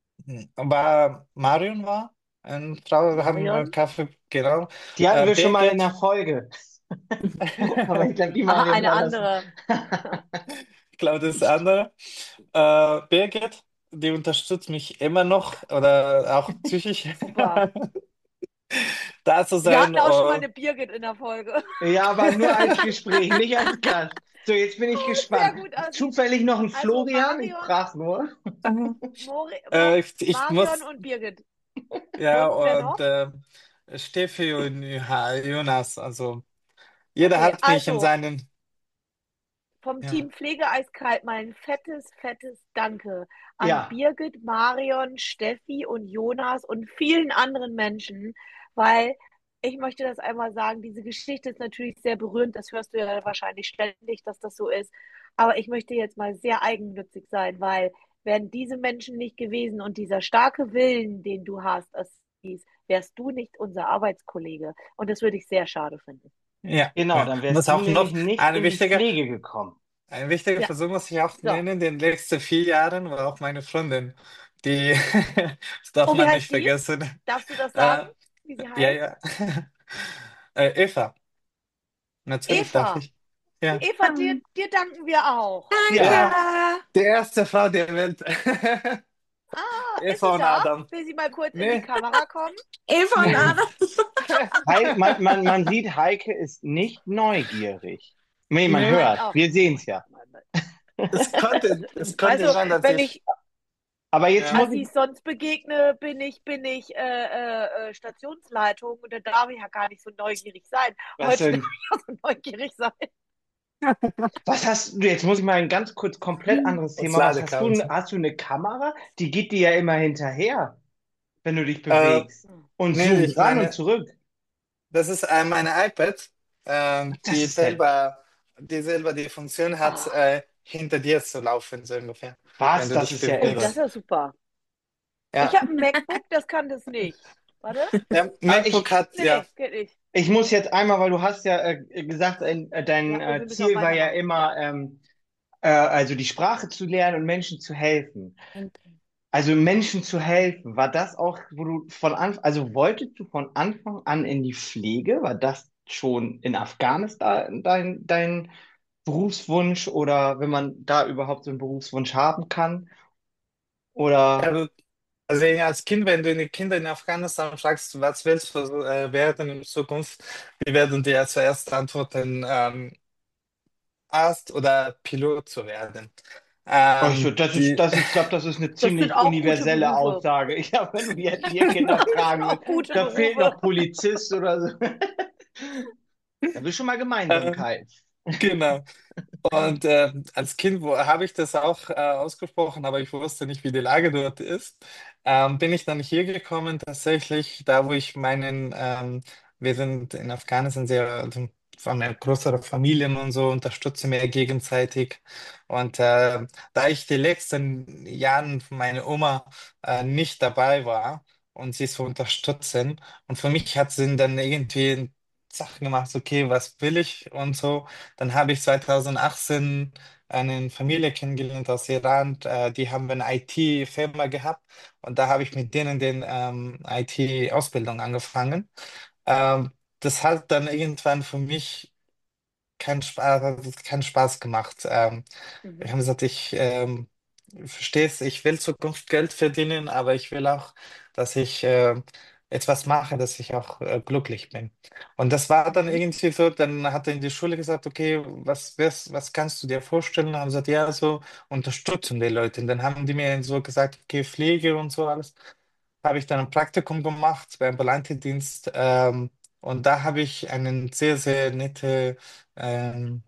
Marion war eine Frau, wir haben Marion? Kaffee, genau. Die hatten wir schon mal in der Birgit, Folge. Aber ich glaube, die Aha, Marion eine war das. andere. ich glaube, das ist der andere. Birgit, die unterstützt mich immer noch oder auch psychisch Super. da zu Wir sein. hatten auch schon mal eine Birgit in der Folge. Ja, aber nur als Gespräch, nicht als Gast. So, jetzt bin ich Sehr gespannt. gut, Assi. Zufällig noch ein Also Florian? Ich Marion, frage nur. Ich Marion muss, und Birgit. ja, Und wer und noch? Steffi und Jonas, also jeder Okay, hat mich in also seinen, vom ja, Team Pflege eiskalt mal ein fettes, fettes Danke an Ja. Birgit, Marion, Steffi und Jonas und vielen anderen Menschen, weil ich möchte das einmal sagen, diese Geschichte ist natürlich sehr berührend, das hörst du ja wahrscheinlich ständig, dass das so ist, aber ich möchte jetzt mal sehr eigennützig sein, weil wären diese Menschen nicht gewesen und dieser starke Willen, den du hast, wärst du nicht unser Arbeitskollege und das würde ich sehr schade finden. ja, Genau, ja. dann Muss wärst du auch nämlich noch nicht eine in die wichtige, Pflege gekommen. Ein wichtiger Ja, Versuch muss ich auch so. nennen, den letzten 4 Jahren war auch meine Freundin, die, das darf Oh, wie man nicht heißt die? vergessen. Darfst du das sagen, Äh, wie sie ja, heißt? ja. Eva, natürlich darf Eva. ich. Ja, Eva, dir danken wir auch. Danke. Ja, ja, die erste Frau der Welt. Ist sie Eva und da? Adam. Will sie mal kurz in die Nee, Kamera kommen? Eva und nee. Anna. Man sieht, Heike ist nicht neugierig. Nee, man Nee, Nein, hört. ach Wir sehen es Gott. ja. es konnte Also, sein, dass wenn ich, ich Aber jetzt muss ja, ich, Assis sonst begegne, bin ich Stationsleitung und da darf ich ja gar nicht so neugierig sein. was Heute darf denn? ich ja so neugierig sein. Was hast du, jetzt muss ich mal ein ganz kurz komplett anderes das Thema. Was hast du? Ladekabel. Hast du eine Kamera? Die geht dir ja immer hinterher, wenn du dich Äh, bewegst. Und nee, zoomt ich ran und meine, zurück. das ist meine iPad, Das ist ja, die selber die Funktion hat, Ah, hinter dir zu laufen, so ungefähr, wenn was? du Das dich ist ja oh, das ist irre. bewegst. ja super. Ich Ja, habe ein MacBook, das kann das nicht. Warte. der Äh, MacBook ich, hat, ja, Nee, geht nicht. ich muss jetzt einmal, weil du hast ja gesagt, dein Ja, wir müssen auf Ziel war meine ja Maus. Ja. immer, also die Sprache zu lernen und Menschen zu helfen. Also Menschen zu helfen, war das auch, wo du von Anfang, also wolltest du von Anfang an in die Pflege? War das schon in Afghanistan dein Berufswunsch oder wenn man da überhaupt so einen Berufswunsch haben kann? Oder also, also ja, als Kind, wenn du die Kinder in Afghanistan fragst, was willst du werden in Zukunft, die werden dir zuerst antworten, Arzt oder Pilot zu werden. Die, ich glaube, das ist eine Das sind ziemlich auch gute universelle Berufe. Aussage. Ich glaube, wenn du jetzt hier Das Kinder sind fragen auch würdest, gute da fehlt Berufe. noch Polizist oder so. Da bist schon mal äh, Gemeinsamkeit. genau. Und als Kind habe ich das auch ausgesprochen, aber ich wusste nicht, wie die Lage dort ist. Bin ich dann hier gekommen, tatsächlich, da wo ich wir sind in Afghanistan sehr, also von einer größeren Familien und so, unterstützen wir gegenseitig. Und da ich die letzten Jahren von meiner Oma nicht dabei war und sie so unterstützen, und für mich hat sie dann irgendwie Sachen gemacht, okay, was will ich und so. Dann habe ich 2018 eine Familie kennengelernt aus Iran. Die haben eine IT-Firma gehabt und da habe ich mit denen den IT-Ausbildung angefangen. Ähm, Das hat dann irgendwann für mich keinen Spaß gemacht. Ich Mhm. habe gesagt, verstehst, ich will Zukunft Geld verdienen, aber ich will auch, dass ich etwas mache, dass ich auch glücklich bin. Und das war dann Mhm. irgendwie so, dann hat er in die Schule gesagt, okay, was kannst du dir vorstellen? Haben gesagt, ja, so unterstützen die Leute. Und dann haben die mir so gesagt, okay, Pflege und so alles. Habe ich dann ein Praktikum gemacht beim Ambulantendienst. Und da habe ich einen sehr, sehr nette, ähm,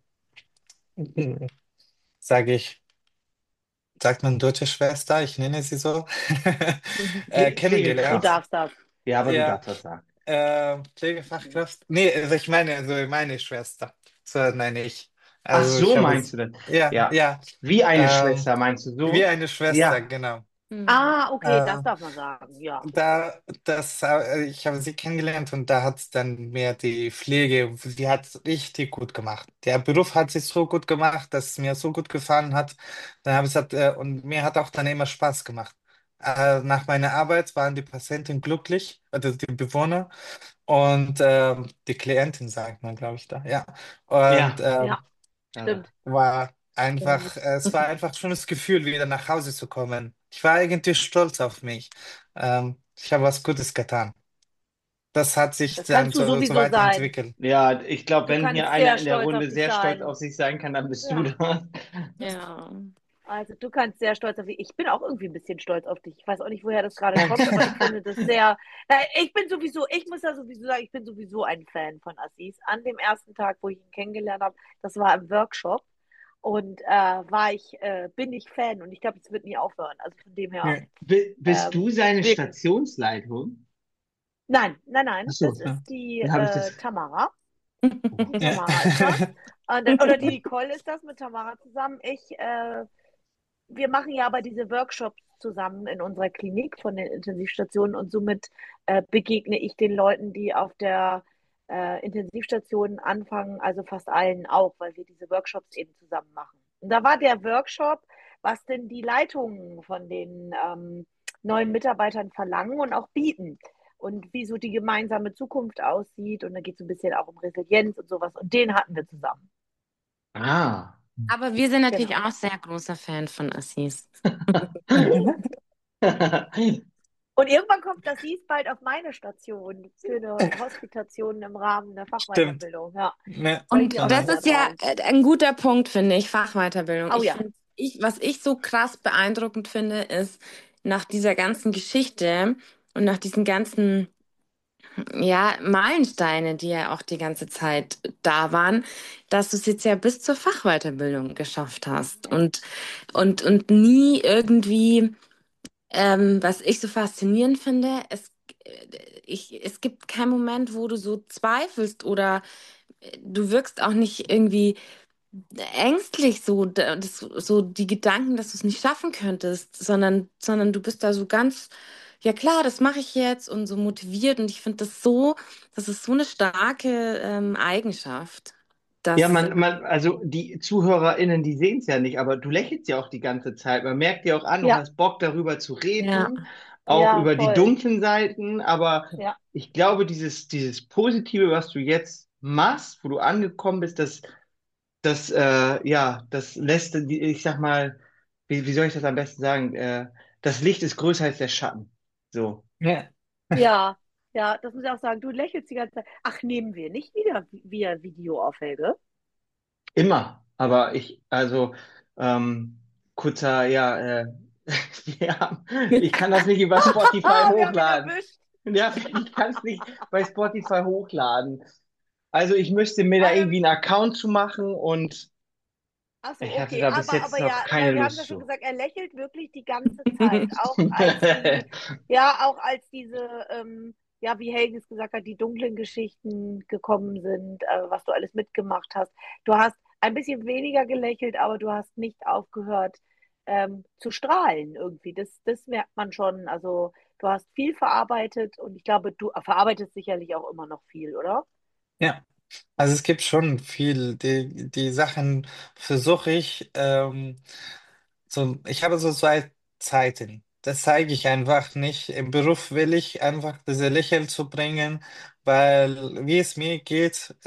sage ich, sagt man deutsche Schwester, ich nenne sie so, Mhm. Du kennengelernt. Pflegekraft. darfst das. Ja, aber du Ja, darfst das sagen. Mhm. Pflegefachkraft. Nee, also meine Schwester. So nenne ich. Ach, Also ich so habe meinst es, du das? ja, Ja. ja, Wie eine ähm, Schwester, meinst du wie so? eine Schwester, Ja. genau. Mhm. Ah, okay, Äh, das darf man sagen. Ja. Ich habe sie kennengelernt und da hat dann mehr die Pflege, sie hat es richtig gut gemacht. Der Beruf hat sie so gut gemacht, dass es mir so gut gefallen hat. Dann habe ich gesagt, und mir hat auch dann immer Spaß gemacht. Nach meiner Arbeit waren die Patienten glücklich, also die Bewohner und die Klientin, sagt man, glaube ich, da, ja. Und Ja. Ja, Also, stimmt. Gut. es war einfach ein schönes Gefühl, wieder nach Hause zu kommen. Ich war eigentlich stolz auf mich. Ich habe was Gutes getan. Das hat sich Das dann kannst du so sowieso sein. weiterentwickelt. ja, ich glaube, Du wenn hier kannst einer sehr in der stolz auf Runde dich sehr stolz sein. auf sich sein kann, dann bist du Ja. das. Ja. Also du kannst sehr stolz auf dich. Ich bin auch irgendwie ein bisschen stolz auf dich. Ich weiß auch nicht, woher das gerade kommt, aber ich finde das sehr. Na, ich bin sowieso, ich muss ja sowieso sagen, ich bin sowieso ein Fan von Assis. An dem ersten Tag, wo ich ihn kennengelernt habe, das war im Workshop. Und bin ich Fan und ich glaube, es wird nie aufhören. Also von dem her, Ja. Bist du seine wirklich. Stationsleitung? Nein, nein, nein, Ach so, das Ja. ist die dann habe ich das. Tamara. Die Ja. Tamara ist das. Oder die Nicole ist das mit Tamara zusammen. Wir machen ja aber diese Workshops zusammen in unserer Klinik von den Intensivstationen und somit begegne ich den Leuten, die auf der Intensivstation anfangen, also fast allen auch, weil wir diese Workshops eben zusammen machen. Und da war der Workshop, was denn die Leitungen von den neuen Mitarbeitern verlangen und auch bieten und wie so die gemeinsame Zukunft aussieht. Und da geht es ein bisschen auch um Resilienz und sowas. Und den hatten wir zusammen. Ah. Aber wir sind natürlich Genau. auch sehr großer Fan von Assis. Und irgendwann kommt das hieß bald auf meine Station für eine Hospitation im Rahmen der Stimmt. Fachweiterbildung. Ja, Ja. freue ich Und mich auch schon das sehr ist ja drauf. ein guter Punkt, finde ich, Fachweiterbildung. Oh Ich ja. finde, was ich so krass beeindruckend finde, ist nach dieser ganzen Geschichte und nach diesen ganzen, ja, Meilensteine, die ja auch die ganze Zeit da waren, dass du es jetzt ja bis zur Fachweiterbildung geschafft hast und nie irgendwie, was ich so faszinierend finde, es gibt keinen Moment, wo du so zweifelst oder du wirkst auch nicht irgendwie ängstlich so, so die Gedanken, dass du es nicht schaffen könntest, sondern du bist da so ganz, ja klar, das mache ich jetzt und so motiviert und ich finde das ist so eine starke Eigenschaft, Ja, dass, also die ZuhörerInnen, die sehen es ja nicht, aber du lächelst ja auch die ganze Zeit. Man merkt dir auch an, du Ja, hast Bock darüber zu ja, reden, auch ja, über die voll. dunklen Seiten, aber Ja, ich glaube, dieses Positive, was du jetzt machst, wo du angekommen bist, das lässt, ich sag mal, wie soll ich das am besten sagen? Das Licht ist größer als der Schatten. So, Ja. ja, ja, das muss ich auch sagen. Du lächelst die ganze Zeit. Ach, nehmen wir nicht wieder Video auf, Helge? immer. Aber ich, also, ähm, kurzer, ja, ja, ich kann das nicht über Spotify Wir haben ihn hochladen. erwischt. Ja, ich kann es nicht bei Spotify hochladen. Also ich müsste mir da Ähm, irgendwie einen Account zu machen und Ach so, ich hatte okay, da bis aber jetzt noch ja, keine weil wir haben ja Lust schon zu. gesagt, er lächelt wirklich die ganze Zeit, auch als die, ja, auch als diese, ja, wie Helge es gesagt hat, die dunklen Geschichten gekommen sind, was du alles mitgemacht hast. Du hast ein bisschen weniger gelächelt, aber du hast nicht aufgehört, zu strahlen irgendwie. Das merkt man schon. Also du hast viel verarbeitet und ich glaube, du verarbeitest sicherlich auch immer noch viel, oder? Ja. Also es gibt schon viel, die Sachen versuche ich, so, ich habe so zwei Zeiten. Das zeige ich einfach nicht. Im Beruf will ich einfach diese Lächeln zu bringen, weil wie es mir geht,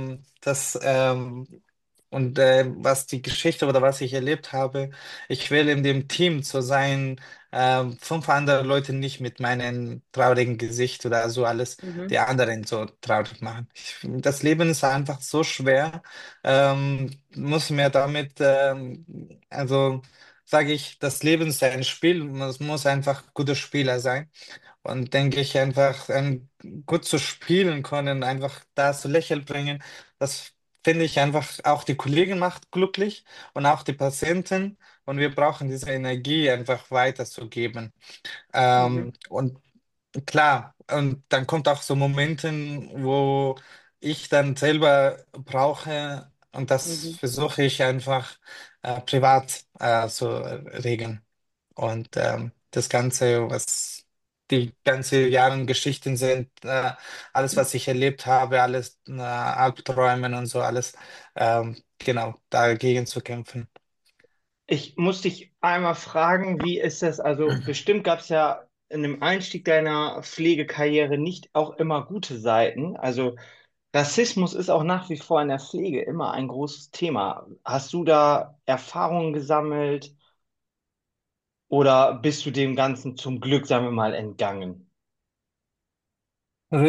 und was die Geschichte oder was ich erlebt habe, ich will in dem Team zu sein, fünf andere Leute nicht mit meinem traurigen Gesicht oder so alles Mhm. die anderen so traurig machen. Das Leben ist einfach so schwer, muss mir damit, also sage ich, das Leben ist ein Spiel, man muss einfach guter Spieler sein. Und denke ich einfach, gut zu spielen können, einfach da zu Lächeln bringen, das finde ich einfach auch die Kollegen macht glücklich und auch die Patienten. Und wir brauchen diese Energie einfach weiterzugeben. Mhm. Und klar, und dann kommt auch so Momenten, wo ich dann selber brauche und das Mhm. versuche ich einfach privat zu regeln. Und das Ganze, was die ganze Jahre Geschichten sind, alles, was ich erlebt habe, alles Albträumen und so alles, genau, dagegen zu kämpfen. Ich muss dich einmal fragen, wie ist das? Also bestimmt gab es ja in dem Einstieg deiner Pflegekarriere nicht auch immer gute Seiten. Also Rassismus ist auch nach wie vor in der Pflege immer ein großes Thema. Hast du da Erfahrungen gesammelt oder bist du dem Ganzen zum Glück, sagen wir mal, entgangen? Also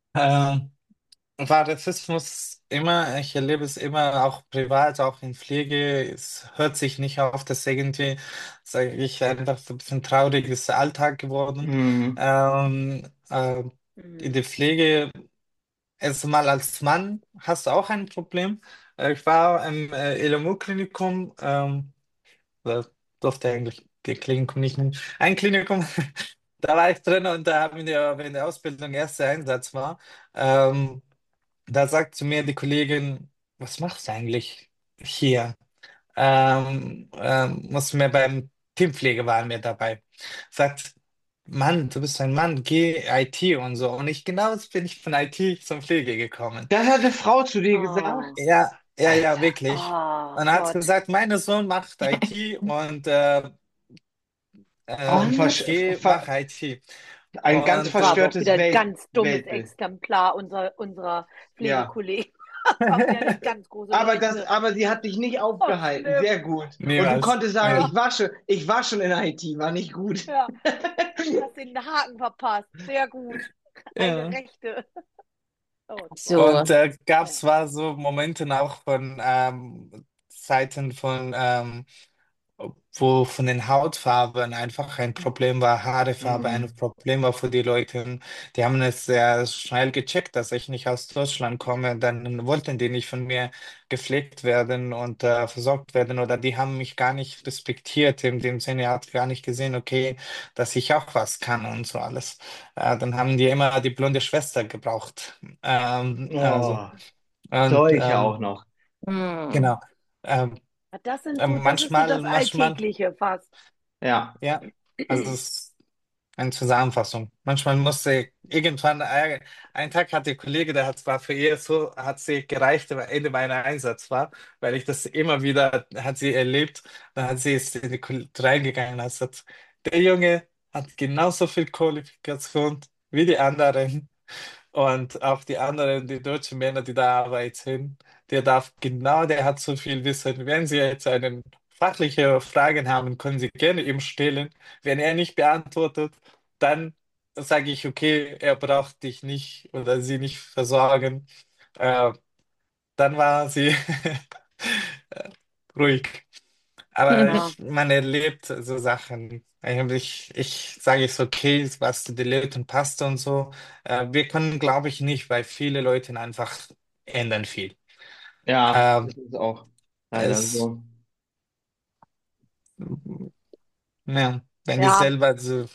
war Rassismus immer, ich erlebe es immer auch privat, auch in Pflege. Es hört sich nicht auf, das ist irgendwie, sage ich, einfach so ein bisschen trauriges Alltag geworden. Mhm. Ähm, äh, in Mhm. der Pflege, erstmal als Mann hast du auch ein Problem. Ich war im LMU-Klinikum, oder durfte eigentlich die Klinikum nicht nennen, ein Klinikum. Da war ich drin und da haben wir während der Ausbildung erster Einsatz war. Ähm, Da sagt zu mir die Kollegin, was machst du eigentlich hier? Muss mir beim Teampflege waren wir dabei. Sagt, Mann, du bist ein Mann, geh IT und so. Und ich genau so bin ich von IT zum Pflege gekommen. Das hat eine Frau zu dir Oh, gesagt? Ja, ja, ja, Alter. wirklich. oh Und er hat Gott. gesagt, mein Sohn macht IT und Auch Was? geh, mach IT. ein ganz Das Und war aber auch wieder verstörtes ein ganz dummes Weltbild. Exemplar unserer Ja. Pflegekollegen. Haben ja nicht ganz große Leute. Aber sie hat dich nicht Oh, aufgehalten. schlimm. Sehr gut. Und du niemals. konntest sagen, Ja, ich war schon in IT, war nicht gut. ja. Hast den Haken verpasst. Sehr gut. Eine Ja. rechte. Oh Gott. Und So. gab Ja. zwar so Momente auch von Seiten von wo von den Hautfarben einfach ein Problem war, Haarefarbe ein Mhm. Problem war für die Leute. Die haben es sehr schnell gecheckt, dass ich nicht aus Deutschland komme. Dann wollten die nicht von mir gepflegt werden und versorgt werden oder die haben mich gar nicht respektiert. In dem Sinne hat gar nicht gesehen, okay, dass ich auch was kann und so alles. Dann haben die immer die blonde Schwester gebraucht. Also, Oh, und solche auch noch. Hm. genau. Ähm, Das sind so, das ist so manchmal, das manchmal. Alltägliche fast. Ja. Ja, also es ist eine Zusammenfassung. Manchmal musste irgendwann, einen Tag hat der Kollege, der hat war für ihr so, hat sie gereicht, am Ende meiner Einsatz war, weil ich das immer wieder, hat sie erlebt, dann hat sie ist in die reingegangen und hat gesagt, der Junge hat genauso viel Qualifikation wie die anderen. Und auch die anderen, die deutschen Männer, die da arbeiten, der hat so viel Wissen. Wenn Sie jetzt eine fachliche Fragen haben, können Sie gerne ihm stellen. Wenn er nicht beantwortet, dann sage ich, okay, er braucht dich nicht oder sie nicht versorgen. Äh, Dann war sie ruhig. Aber Ja, man erlebt so Sachen. Ich sage es okay, was du erlebt und passt und so. Wir können, glaube ich, nicht, weil viele Leute einfach ändern viel. Ja, Ähm, das ist auch leider es, so. ja, wenn die ja, selber so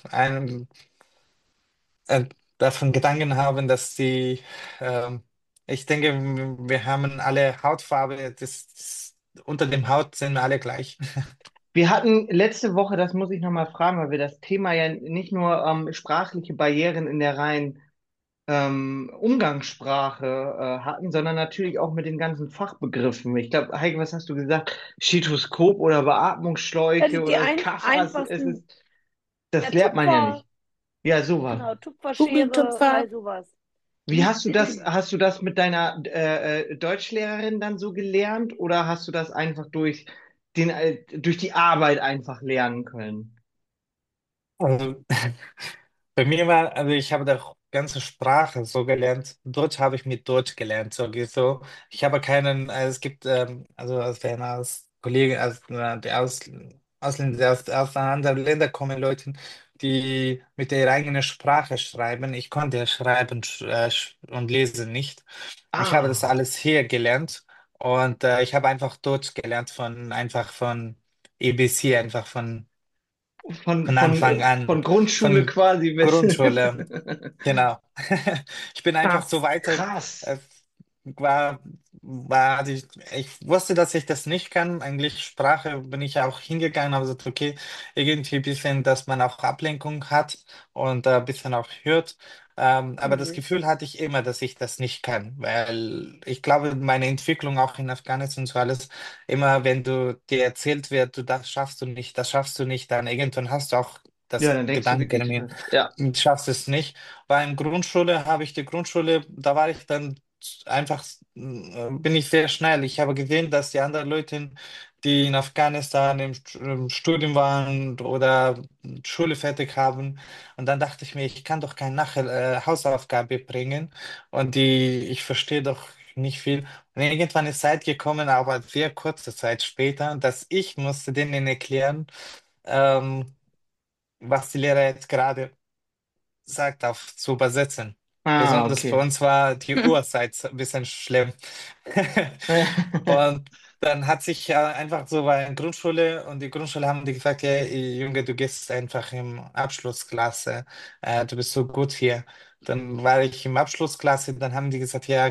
äh, davon Gedanken haben, dass sie, ich denke, wir haben alle Hautfarbe, unter dem Haut sind wir alle gleich. Wir hatten letzte Woche, das muss ich nochmal fragen, weil wir das Thema ja nicht nur sprachliche Barrieren in der reinen Umgangssprache hatten, sondern natürlich auch mit den ganzen Fachbegriffen. Ich glaube, Heike, was hast du gesagt? Stethoskop oder also Beatmungsschläuche die oder Kaffers, einfachsten, das der lernt man ja Tupfer, nicht. Ja, sowas. genau, Tupferschere, Kugeltupfer. all sowas. Wie hast du das mit deiner Deutschlehrerin dann so gelernt oder hast du das einfach durch die Arbeit einfach lernen können? Also, bei mir war, also ich habe die ganze Sprache so gelernt. Deutsch habe ich mit Deutsch gelernt, so geht so. Ich habe keinen, es gibt, also als wenn als Kollege, als die Ausländer, aus anderen Ländern kommen Leute, die mit ihrer eigenen Sprache schreiben. Ich konnte schreiben und lesen nicht. Ich habe das Ah, alles hier gelernt und ich habe einfach Deutsch gelernt von ABC, einfach von Anfang von an, Grundschule von quasi bis. Grundschule. Genau. Ich bin einfach so Ach, weiter, krass. äh, war, ich wusste, dass ich das nicht kann. Eigentlich Sprache bin ich auch hingegangen, habe gesagt, okay, irgendwie ein bisschen, dass man auch Ablenkung hat und ein bisschen auch hört. Aber das Mhm. Gefühl hatte ich immer, dass ich das nicht kann, weil ich glaube, meine Entwicklung auch in Afghanistan und so alles, immer wenn du dir erzählt wird, du das schaffst du nicht, das schaffst du nicht, dann irgendwann hast du auch Ja, das dann denkst du wirklich, Gedanken, ja, du schaffst es nicht. Weil in Grundschule habe ich die Grundschule, da war ich dann einfach, bin ich sehr schnell. Ich habe gesehen, dass die anderen Leute, die in Afghanistan im Studium waren oder Schule fertig haben, und dann dachte ich mir, ich kann doch keine Hausaufgabe bringen und ich verstehe doch nicht viel. Und irgendwann ist Zeit gekommen, aber sehr kurze Zeit später, dass ich musste denen erklären, ähm, was die Lehrer jetzt gerade sagt, auf zu übersetzen. ah, Besonders für okay. uns war die Uhrzeit ein bisschen schlimm. Und dann hat sich einfach so bei der Grundschule und die Grundschule haben die gesagt, ja, Junge, du gehst einfach im Abschlussklasse, du bist so gut hier. Dann war ich im Abschlussklasse, dann haben die gesagt, ja,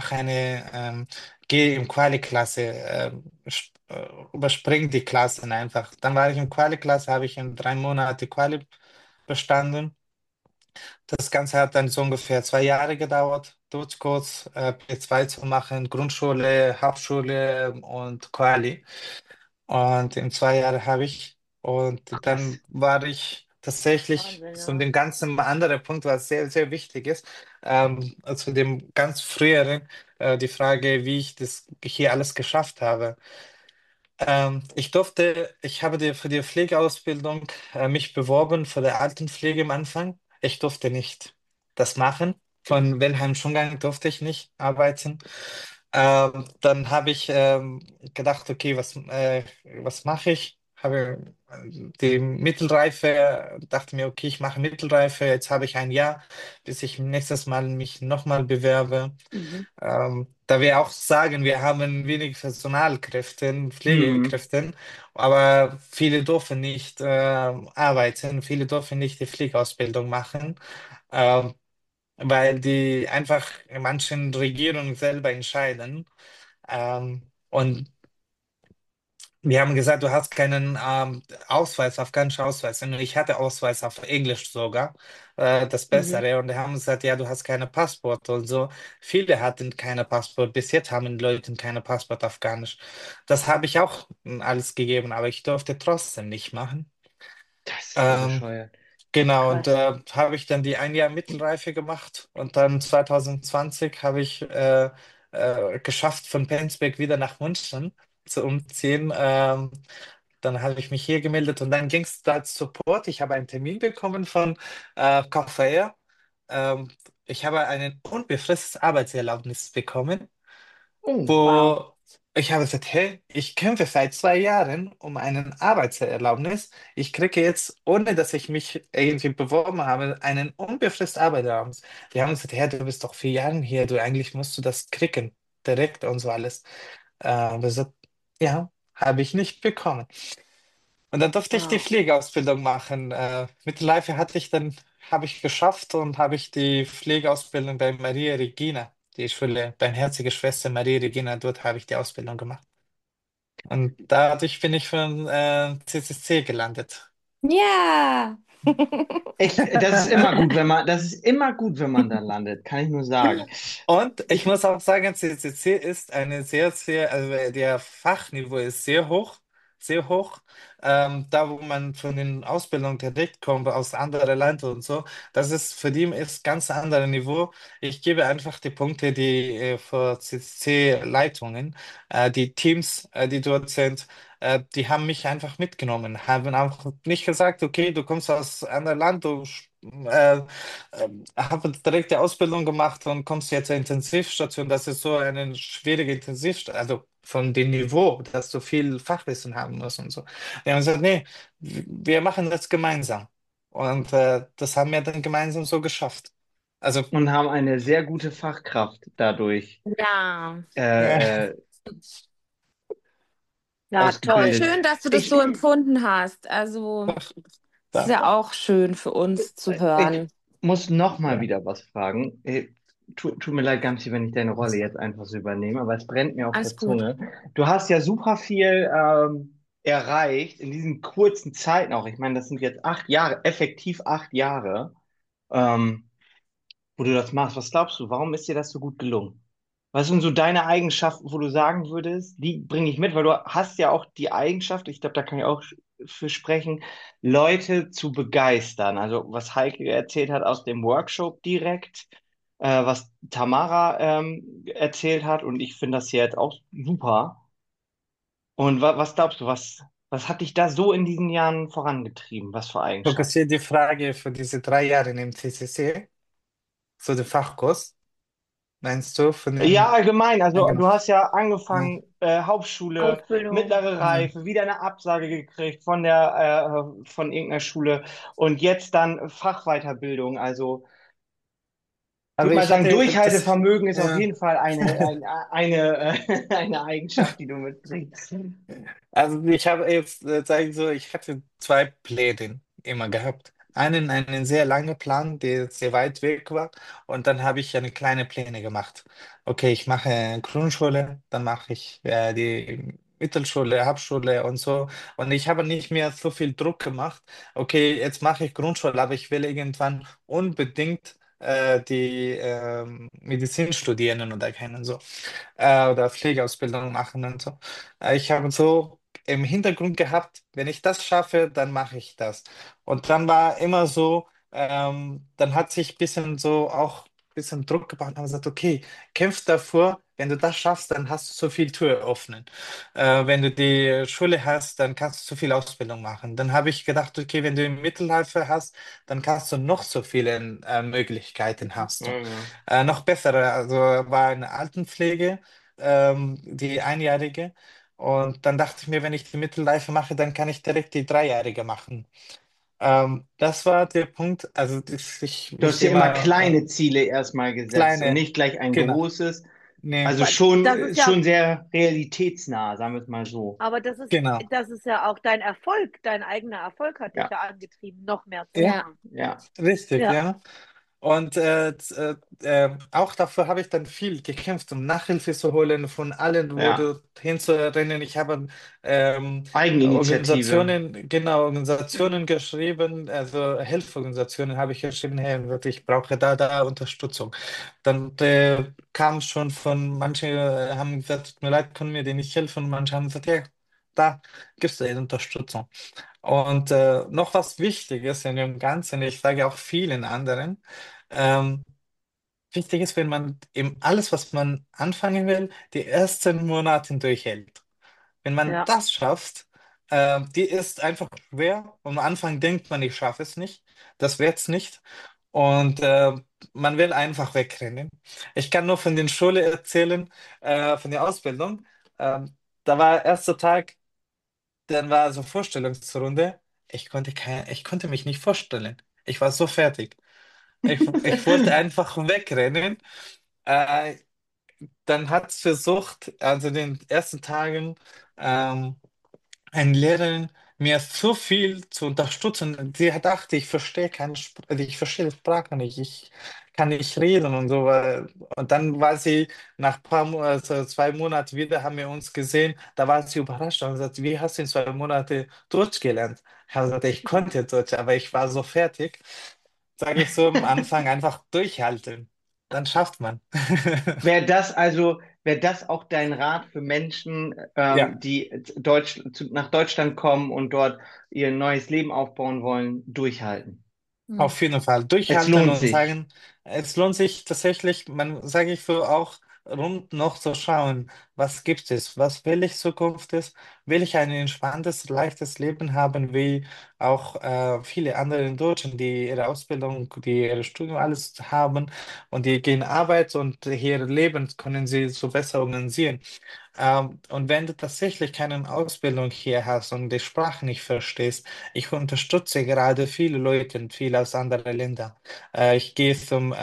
geh im Quali-Klasse, überspring die Klassen einfach. Dann war ich im Quali-Klasse, habe ich in 3 Monate Quali bestanden. Das Ganze hat dann so ungefähr 2 Jahre gedauert, Durchkurs, B2 zu machen, Grundschule, Hauptschule und Quali. Und in 2 Jahre habe ich. Und Krass. dann war ich tatsächlich Wahnsinn, zu ja. dem ganzen anderen Punkt, was sehr, sehr wichtig ist, zu dem ganz früheren, die Frage, wie ich das hier alles geschafft habe. Ich habe für die Pflegeausbildung mich beworben für die Altenpflege am Anfang. Ich durfte nicht das machen. Von Wilhelm-Schongang durfte ich nicht arbeiten. Dann habe ich gedacht, okay, was mache ich? Habe die Mittelreife, dachte mir, okay, ich mache Mittelreife. Jetzt habe ich ein Jahr, bis ich nächstes Mal mich nochmal bewerbe. Mhm. Da wir auch sagen, wir haben wenig Personalkräfte, Hm. Pflegekräfte, aber viele dürfen nicht arbeiten, viele dürfen nicht die Pflegeausbildung machen, ähm, weil die einfach in manchen Regierungen selber entscheiden. Und wir haben gesagt, du hast keinen Ausweis, afghanischen Ausweis. Und ich hatte Ausweis auf Englisch sogar, das Mhm. Bessere. Und die haben gesagt, ja, du hast keine Passport und so. Viele hatten keine Passport. Bis jetzt haben die Leute keine Passport afghanisch. Das habe ich auch alles gegeben, aber ich durfte trotzdem nicht machen. Das ist ja Ähm, bescheuert. genau, und Krass. habe ich dann die ein Jahr Mittelreife gemacht. Und dann 2020 habe ich geschafft, von Penzberg wieder nach München zu umziehen. Dann habe ich mich hier gemeldet und dann ging es da als Support. Ich habe einen Termin bekommen von KVR. Ähm, Ich habe eine unbefristete Arbeitserlaubnis bekommen, Oh, Wow. wo, Ich habe gesagt, hey, ich kämpfe seit 2 Jahren um eine Arbeitserlaubnis. Ich kriege jetzt, ohne dass ich mich irgendwie beworben habe, einen unbefristeten Arbeitserlaubnis. Die haben gesagt, hey, du bist doch 4 Jahre hier, du eigentlich musst du das kriegen, direkt und so alles. Und ich gesagt, ja, habe ich nicht bekommen. Und dann durfte ich die Ja. Pflegeausbildung machen. Mittelreife habe ich geschafft und habe ich die Pflegeausbildung bei Maria Regina, die Schule, Barmherzige Schwester Maria Regina, dort habe ich die Ausbildung gemacht. Und dadurch bin ich von CCC gelandet. Ja. Das ist immer gut, das ist immer gut, wenn man da landet, kann ich nur sagen. Und ich Ich, muss auch sagen, CCC ist eine also der Fachniveau ist sehr hoch, sehr hoch. Da, wo man von den Ausbildungen direkt kommt, aus anderen Ländern und so, das ist für die ist ganz anderes Niveau. Ich gebe einfach die Punkte, die für CCC-Leitungen, die Teams, die dort sind, die haben mich einfach mitgenommen, haben auch nicht gesagt, okay, du kommst aus einem anderen Land, äh, habe direkt die Ausbildung gemacht und kommst jetzt zur Intensivstation. Das ist so eine schwierige Intensivstation, also von dem Niveau, dass du viel Fachwissen haben musst und so. Die haben gesagt, nee, wir machen das gemeinsam. Und das haben wir dann gemeinsam so geschafft. Also, und haben eine sehr gute Fachkraft dadurch Ja. äh, Ja, toll. ausgebildet. Schön, dass du das so Ich, empfunden hast. Also, doch, es ist da, ja auch schön für uns zu ich hören. muss noch mal ja. wieder was fragen. Tut mir leid, Gamsi, wenn ich deine Rolle jetzt einfach so übernehme, aber es brennt mir auf Alles der gut. Zunge. Du hast ja super viel erreicht in diesen kurzen Zeiten auch. Ich meine, das sind jetzt 8 Jahre, effektiv 8 Jahre. Ähm, wo du das machst. Was glaubst du, warum ist dir das so gut gelungen? Was sind so deine Eigenschaften, wo du sagen würdest, die bringe ich mit, weil du hast ja auch die Eigenschaft, ich glaube, da kann ich auch für sprechen, Leute zu begeistern. Also was Heike erzählt hat aus dem Workshop direkt, was Tamara erzählt hat und ich finde das hier jetzt auch super. Und was glaubst du, was hat dich da so in diesen Jahren vorangetrieben? Was für Eigenschaften? Fokussiert die Frage für diese 3 Jahre im CCC, so den Fachkurs, meinst du, von Ja, den, allgemein. ja, Also genau. du hast ja Ja, angefangen, Hauptschule, Ausbildung. mittlere ja. Reife, wieder eine Absage gekriegt von irgendeiner Schule und jetzt dann Fachweiterbildung. Also ich Also würde mal ich sagen, hatte das, Durchhaltevermögen ist auf ja. jeden Fall eine Eigenschaft, die du mitbringst. Also ich habe jetzt, sage ich so, ich hatte 2 Pläne immer gehabt. Einen sehr langen Plan, der sehr weit weg war. Und dann habe ich eine kleine Pläne gemacht. Okay, ich mache Grundschule, dann mache ich die Mittelschule, Hauptschule und so. Und ich habe nicht mehr so viel Druck gemacht. Okay, jetzt mache ich Grundschule, aber ich will irgendwann unbedingt die Medizin studieren oder kennen so oder Pflegeausbildung machen und so. Ich habe so im Hintergrund gehabt, wenn ich das schaffe, dann mache ich das. Und dann war immer so, dann hat sich ein bisschen so auch ein bisschen Druck gebaut und haben gesagt, okay, kämpf davor, wenn du das schaffst, dann hast du so viel Tür öffnen. Wenn du die Schule hast, dann kannst du so viel Ausbildung machen. Dann habe ich gedacht, okay, wenn du Mittelreife hast, dann kannst du noch so viele Möglichkeiten hast du. Mhm. Noch bessere, also war eine Altenpflege, die einjährige. Und dann dachte ich mir, wenn ich die Mittelreife mache, dann kann ich direkt die dreijährige machen. Das war der Punkt. Also ich Du hast musste dir immer immer kleine Ziele erstmal gesetzt und kleine, nicht gleich ein genau, großes. nee, Also Aber das ist ja, schon sehr realitätsnah, sagen wir es mal so. aber genau. das ist ja auch dein Erfolg, dein eigener Erfolg hat dich Ja, ja angetrieben, noch mehr zu Ja, Ja. machen. ja, richtig, Ja, ja. Und auch dafür habe ich dann viel gekämpft, um Nachhilfe zu holen von allen, wo ja. du hinzurennen. Ich habe Eigeninitiative. Organisationen geschrieben, also Hilfsorganisationen habe ich geschrieben, hey, wirklich, ich brauche da Unterstützung. Dann kam schon von, manche haben gesagt, tut mir leid, können mir dir nicht helfen. Manche haben gesagt, ja, da gibst du Unterstützung. Und noch was Wichtiges in dem Ganzen, ich sage auch vielen anderen, ähm, wichtig ist, wenn man eben alles, was man anfangen will, die ersten Monate durchhält. Wenn man ja, das schafft, die ist einfach schwer. Und am Anfang denkt man, ich schaffe es nicht. Das wird's nicht. Und man will einfach wegrennen. Ich kann nur von den Schule erzählen, von der Ausbildung. Da war erster Tag, dann war so Vorstellungsrunde. Ich konnte mich nicht vorstellen. Ich war so fertig. Ich wollte einfach wegrennen. Äh, Dann hat es versucht, also in den ersten Tagen, ähm, eine Lehrerin mir so viel zu unterstützen. Sie hat dachte, ich verstehe die Sprache nicht, ich kann nicht reden und so. Und dann war sie nach ein paar also 2 Monaten wieder, haben wir uns gesehen, da war sie überrascht und sagt, wie hast du in 2 Monaten Deutsch gelernt? Ich habe gesagt, ich konnte Deutsch, aber ich war so fertig. Sage ich so am Anfang, einfach durchhalten. Dann schafft man. Wäre das auch dein Rat für Menschen, Ja. die nach Deutschland kommen und dort ihr neues Leben aufbauen wollen, durchhalten? Hm. Auf jeden Fall Es durchhalten lohnt und sich. sagen, es lohnt sich tatsächlich, man sage ich so auch rund noch zu schauen, was gibt es, was will ich zukünftig, will ich ein entspanntes, leichtes Leben haben, wie auch viele andere in Deutschland, die ihre Ausbildung, die ihre Studium alles haben und die gehen Arbeit und ihr Leben können sie so besser organisieren. Und wenn du tatsächlich keine Ausbildung hier hast und die Sprache nicht verstehst, ich unterstütze gerade viele Leute, viele aus anderen Ländern. Ich gehe zum,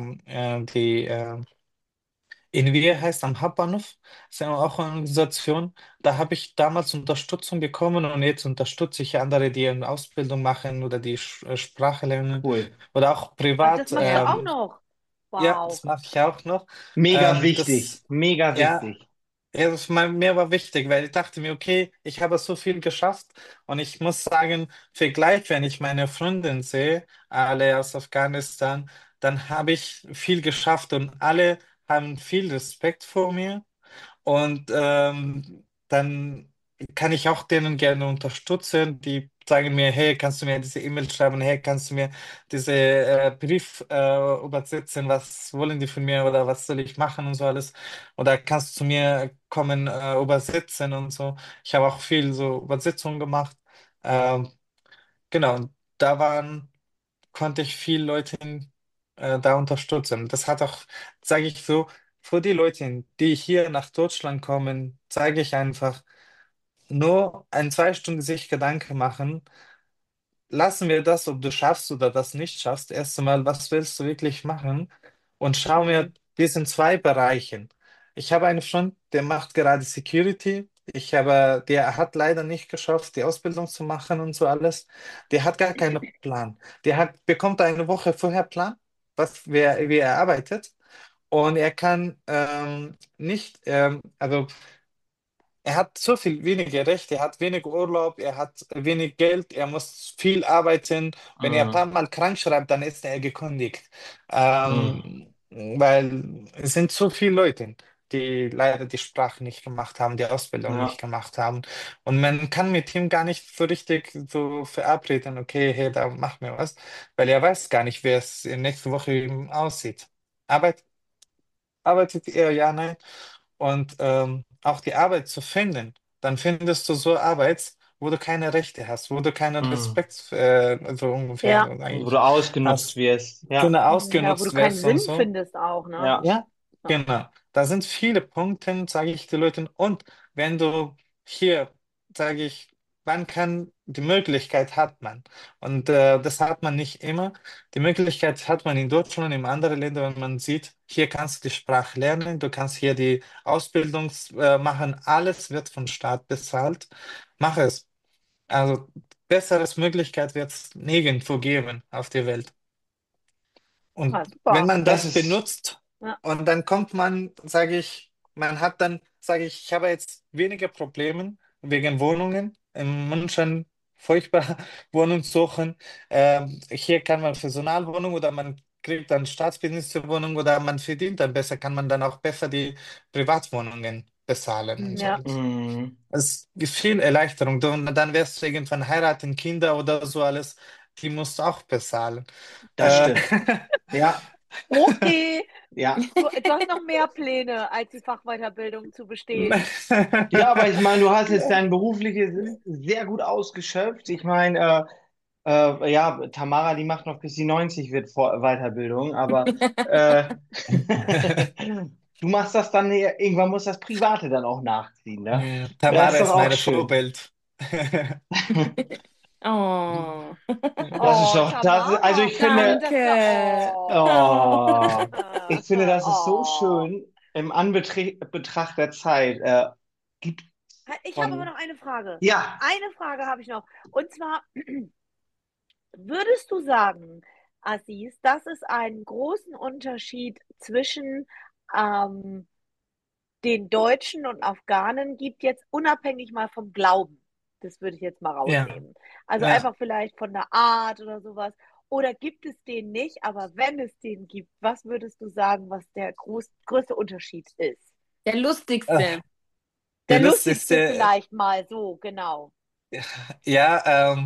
in Trier heißt am Hauptbahnhof, ist ja auch eine Organisation. Da habe ich damals Unterstützung bekommen und jetzt unterstütze ich andere, die eine Ausbildung machen oder die Sprache lernen Cool. oder auch Ach, das privat. machst du auch noch. Ja, das Wow. mache ich auch noch. Mega wichtig. Das, Mega ja. wichtig. Ja, mir war wichtig, weil ich dachte mir, okay, ich habe so viel geschafft und ich muss sagen, Vergleich, wenn ich meine Freundin sehe, alle aus Afghanistan, dann habe ich viel geschafft und alle haben viel Respekt vor mir. Und dann kann ich auch denen gerne unterstützen. Die sagen mir, hey, kannst du mir diese E-Mail schreiben? Hey, kannst du mir diese Brief übersetzen? Was wollen die von mir oder was soll ich machen und so alles? Oder kannst du zu mir kommen, übersetzen und so. Ich habe auch viel so Übersetzungen gemacht. Ähm, genau, und da konnte ich viele Leute da unterstützen. Das hat auch, sage ich so, für die Leute, die hier nach Deutschland kommen, sage ich einfach, nur ein 2 Stunden sich Gedanken machen, lassen wir das, ob du schaffst oder das nicht schaffst. Erst einmal, was willst du wirklich machen? Und schau mir Hm. diesen 2 Bereichen. Ich habe einen Freund, der macht gerade Security. Der hat leider nicht geschafft, die Ausbildung zu machen und so alles. Der hat gar keinen Plan. Bekommt eine Woche vorher Plan, wie er arbeitet. Und er kann nicht, also er hat so viel weniger Rechte, er hat wenig Urlaub, er hat wenig Geld, er muss viel arbeiten. Wenn er ein paar Mm, Mal krank schreibt, dann ist er gekündigt. mm, Weil es sind so viele Leute, die leider die Sprache nicht gemacht haben, die Ausbildung nicht ja. gemacht haben. Und man kann mit ihm gar nicht so richtig so verabreden, okay, hey, da mach mir was, weil er weiß gar nicht, wie es in nächste Woche ihm aussieht. Arbeit, arbeitet er, ja, nein. Und auch die Arbeit zu finden, dann findest du so Arbeit, wo du keine Rechte hast, wo du keinen Mm. Respekt, so ungefähr Ja. Wo du eigentlich ausgenutzt hast, wirst. Ja. genau Ja, wo du ausgenutzt keinen wirst und Sinn so. findest auch, ne? Ja. Ja, Ja. genau. Da sind viele Punkte, sage ich den Leuten. Und wenn du hier, sage ich, die Möglichkeit hat man. Und das hat man nicht immer. Die Möglichkeit hat man in Deutschland und in anderen Ländern, wenn man sieht, hier kannst du die Sprache lernen, du kannst hier die Ausbildung machen, alles wird vom Staat bezahlt. Mach es. Also besseres Möglichkeit wird es nirgendwo geben auf der Welt. Und Ah, wenn super. man Das das ist, benutzt Ja. und dann kommt man, sage ich, man hat dann, sage ich habe jetzt weniger Probleme wegen Wohnungen. In München furchtbar Wohnung suchen. Hier kann man Personalwohnung oder man kriegt dann Staatsbedienstete-Wohnung oder man verdient dann besser, kann man dann auch besser die Privatwohnungen bezahlen und so Ja. alles. mm, Es gibt viel Erleichterung. Dann wirst du irgendwann heiraten, Kinder oder so alles, die musst du auch bezahlen. das Äh, stimmt. Ja, Okay. ja. Du hast noch mehr Pläne, als die Fachweiterbildung zu bestehen. Ja, aber ich meine, du hast jetzt dein berufliches sehr gut ausgeschöpft. Ich meine, ja, Tamara, die macht noch bis sie 90 wird vor Weiterbildung, aber äh, du machst das dann, irgendwann muss das Private dann auch nachziehen, ne? Ja, Das Tamara ist doch ist auch meine schön. Vorbild. Oh. Das ist Oh, doch, also Tamara, ich finde, Danke. oh, ich finde, das ist so Oh. schön im Betracht der Zeit. Gibt Ich habe aber noch von, eine Frage. ja, Eine Frage habe ich noch. Und zwar, würdest du sagen, Aziz, dass es einen großen Unterschied zwischen ähm, den Deutschen und Afghanen gibt, jetzt unabhängig mal vom Glauben? Das würde ich jetzt mal Ja, rausnehmen. Also ja. einfach vielleicht von der Art oder sowas. Oder gibt es den nicht? Aber wenn es den gibt, was würdest du sagen, was der größte Unterschied ist? Der Äh, lustigste. Der Der lustigste lustigste, vielleicht mal so, genau. ja,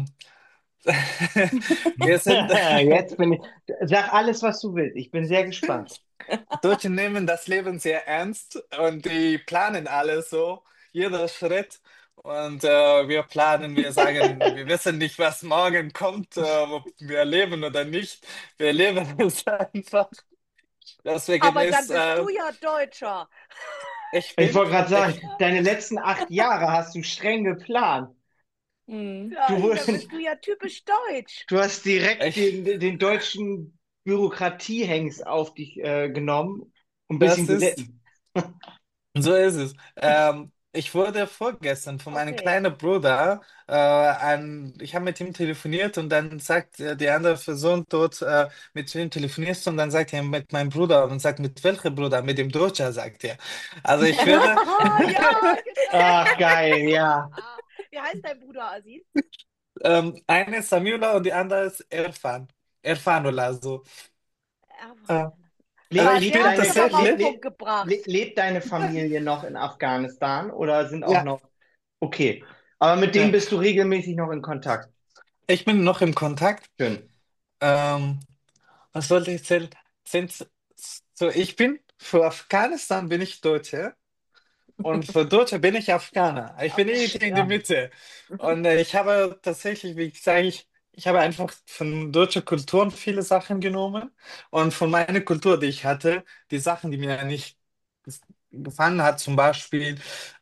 wir sind, jetzt bin ich, sag alles, was du willst. Ich bin sehr gespannt. Deutsche nehmen das Leben sehr ernst und die planen alles so, jeder Schritt. Und wir planen, wir sagen, wir wissen nicht, was morgen kommt, ob wir leben oder nicht. Wir leben es einfach. Deswegen Aber dann ist, bist du ja Deutscher. ich Ich bin, wollte gerade sagen, ich, deine letzten 8 Jahre hast du streng geplant. Hm. Ja, Du, dann bist du ja typisch deutsch. du hast direkt ich, den deutschen Bürokratiehengst auf dich genommen und ein bisschen das ist. gelitten. So ist es. Ich wurde vorgestern von meinem Okay. kleinen Bruder, ich habe mit ihm telefoniert und dann sagt die andere Person dort, mit wem telefonierst du? Und dann sagt er mit meinem Bruder und sagt, mit welchem Bruder? Mit dem Deutscher, sagt er. Also ich würde, Ja, genau. Ach, geil, ja. Wie heißt dein Bruder, Aziz? eine ist Samira und die andere ist Erfan. Erfanullah, so. Äh, also ich Lebt Der hat bin mich aber mal auf deine, den Punkt gebracht. lebt deine Familie noch in Afghanistan oder sind auch ja, noch, okay. Aber mit denen ja, bist du regelmäßig noch in Kontakt. ich bin noch im Kontakt. Schön. Ähm, Was wollte ich erzählen? Sind, ich bin für Afghanistan bin ich Deutsche und für Deutsche bin ich Afghaner. Ich bin Okay. irgendwie in der Mitte. Und ich habe tatsächlich, wie sage ich habe einfach von deutscher Kultur viele Sachen genommen und von meiner Kultur, die ich hatte, die Sachen, die mir nicht gefallen hat, zum Beispiel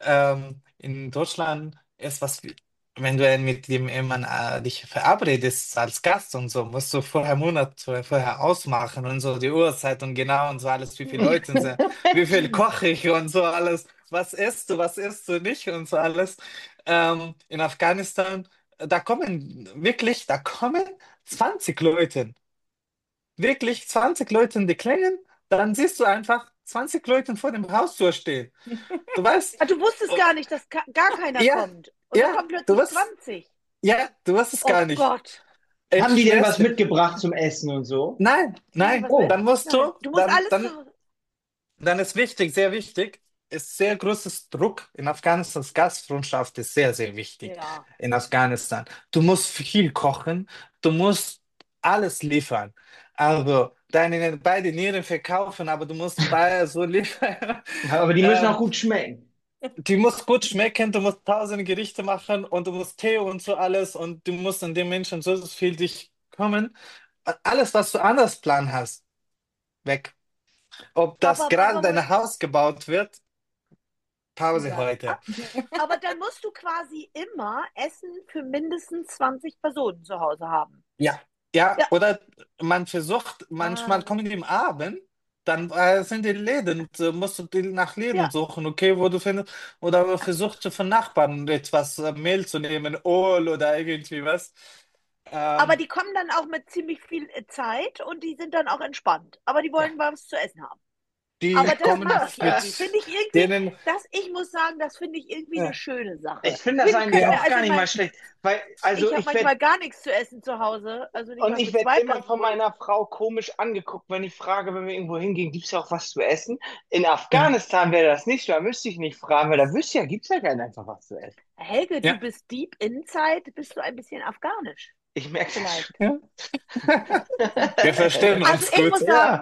in Deutschland ist was, wenn du mit dem jemand dich verabredest als Gast und so, musst du vorher Monate vorher ausmachen und so die Uhrzeit und genau und so alles, wie viele Leute sind, wie viel koche ich und so alles, was isst du nicht und so alles. In Afghanistan, da kommen 20 Leute, wirklich 20 Leute, die klingen, dann siehst du einfach 20 Leute vor dem Haustür stehen. Du weißt, Ah, du wusstest oh, gar nicht, dass gar keiner ja, kommt. Und dann ja, kommen plötzlich 20. du wirst es Oh gar nicht. Gott. Haben Ich die denn schwör's was dir. mitgebracht zum Essen und so? Nee, Nein, was will? Oh, dann musst Nein. du, Du musst alles zu Hause. dann ist wichtig, sehr wichtig, ist sehr großes Druck in Afghanistans Gastfreundschaft ist sehr, sehr wichtig Ja. in Afghanistan. Du musst viel kochen, du musst alles liefern. Also deine beide Nieren verkaufen, aber du musst beide so liefern. aber die müssen auch Ähm, gut schmecken. Die muss gut schmecken, du musst tausend Gerichte machen und du musst Tee und so alles und du musst an den Menschen so viel dich kommen. Alles, was du anders plan hast, weg. Ob das gerade Aber dein Haus gebaut wird, Pause ja. heute. Aber dann musst du quasi immer Essen für mindestens 20 Personen zu Hause haben. Ja, ja, Ja. oder man versucht, manchmal Ah, kommen die im Abend, dann sind die Läden, musst du die nach Läden ja. suchen, okay, wo du findest, oder versuchst du von Nachbarn etwas Mehl zu nehmen, Öl oder irgendwie was. Aber Ähm, die kommen dann auch mit ziemlich viel Zeit und die sind dann auch entspannt. Aber die ja. wollen was zu essen haben. Die Aber das kommen mag ich irgendwie. mit Finde ich irgendwie, denen, ich muss sagen, das finde ich irgendwie eine ja, schöne Ich Sache. finde das eigentlich auch Also gar ich nicht mal meine, schlecht, weil, also ich habe ich werde manchmal gar nichts zu essen zu Hause, also nicht und mal ich für werd zwei immer von Personen. meiner Frau komisch angeguckt, wenn ich frage, wenn wir irgendwo hingehen, gibt es ja auch was zu essen? In ja, Afghanistan wäre das nicht so, da müsste ich nicht fragen, weil da wüsste ja, gibt es ja gar nicht einfach was zu essen. Helge, du ja, bist deep inside, bist du ein bisschen afghanisch, Ich merke das schon. vielleicht. ja. Wir verstehen Also uns ich gut. muss sagen, Ja,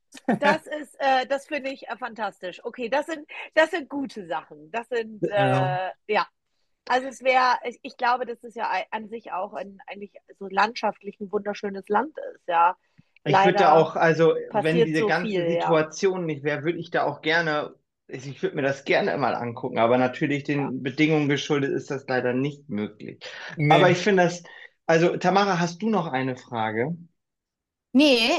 das finde ich fantastisch. Okay, das sind gute Sachen. Das sind, Ja, ja. Also ich glaube, dass es ja an sich auch eigentlich so landschaftlich ein wunderschönes Land ist, ja. Ich würde da Leider auch, also wenn passiert diese so ganze viel, ja. Situation nicht wäre, würde ich da auch gerne, ich würde mir das gerne mal angucken, aber natürlich Ja. den Bedingungen geschuldet ist das leider nicht möglich. Aber ich Nee, finde das, also Tamara, hast du noch eine Frage? Nee,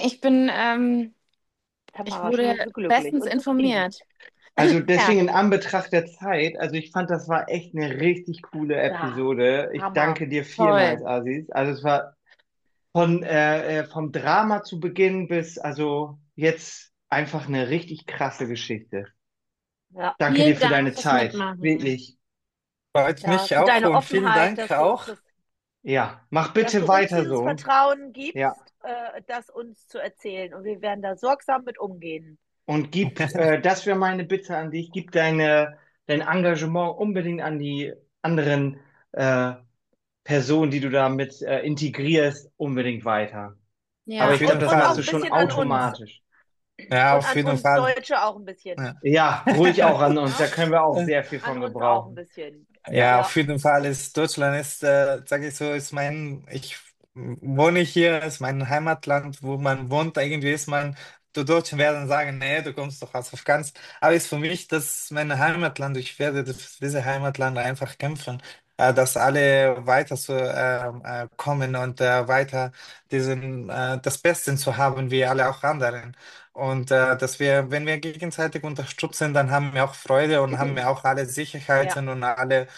ich Tamara schon wurde so glücklich bestens und zufrieden. informiert. Also Ja, deswegen in Anbetracht der Zeit, also ich fand, das war echt eine richtig coole Ja, Episode. Ich Hammer. danke dir toll. vielmals, Aziz. Also es war vom Drama zu Beginn bis, also jetzt einfach eine richtig krasse Geschichte. Ja, Danke dir Vielen für Dank deine fürs Zeit. Mitmachen. Wirklich. freut ja, mich für auch deine und vielen Offenheit, Dank auch. Ja, mach dass bitte du uns weiter dieses so. Vertrauen Ja. gibst, das uns zu erzählen. Und wir werden da sorgsam mit umgehen. Und das wäre meine Bitte an dich, gib dein Engagement unbedingt an die anderen äh, Personen, die du damit integrierst, unbedingt weiter. Aber Ja, Auf ich glaube, jeden das Und auch machst ein du Fall. schon bisschen an uns. automatisch. Ja, Und auf an jeden uns Fall. Deutsche auch ein bisschen. Ja. Ja, ruhig auch an uns. Da Ne? können wir auch sehr viel An von uns auch ein gebrauchen. bisschen. Ja. Ja, Ja, auf jeden Fall ist Deutschland ist, sage ich so, ich wohne hier, ist mein Heimatland, wo man wohnt. Irgendwie ist man, die Deutschen werden sagen, nee, du kommst doch aus Afghanistan. Aber ist für mich das mein Heimatland. Ich werde für diese Heimatland einfach kämpfen, dass alle weiter so kommen und weiter das Beste zu haben wie alle auch anderen. Und dass wir, wenn wir gegenseitig unterstützen, dann haben wir auch Freude und haben wir auch alle ja, Sicherheiten und alle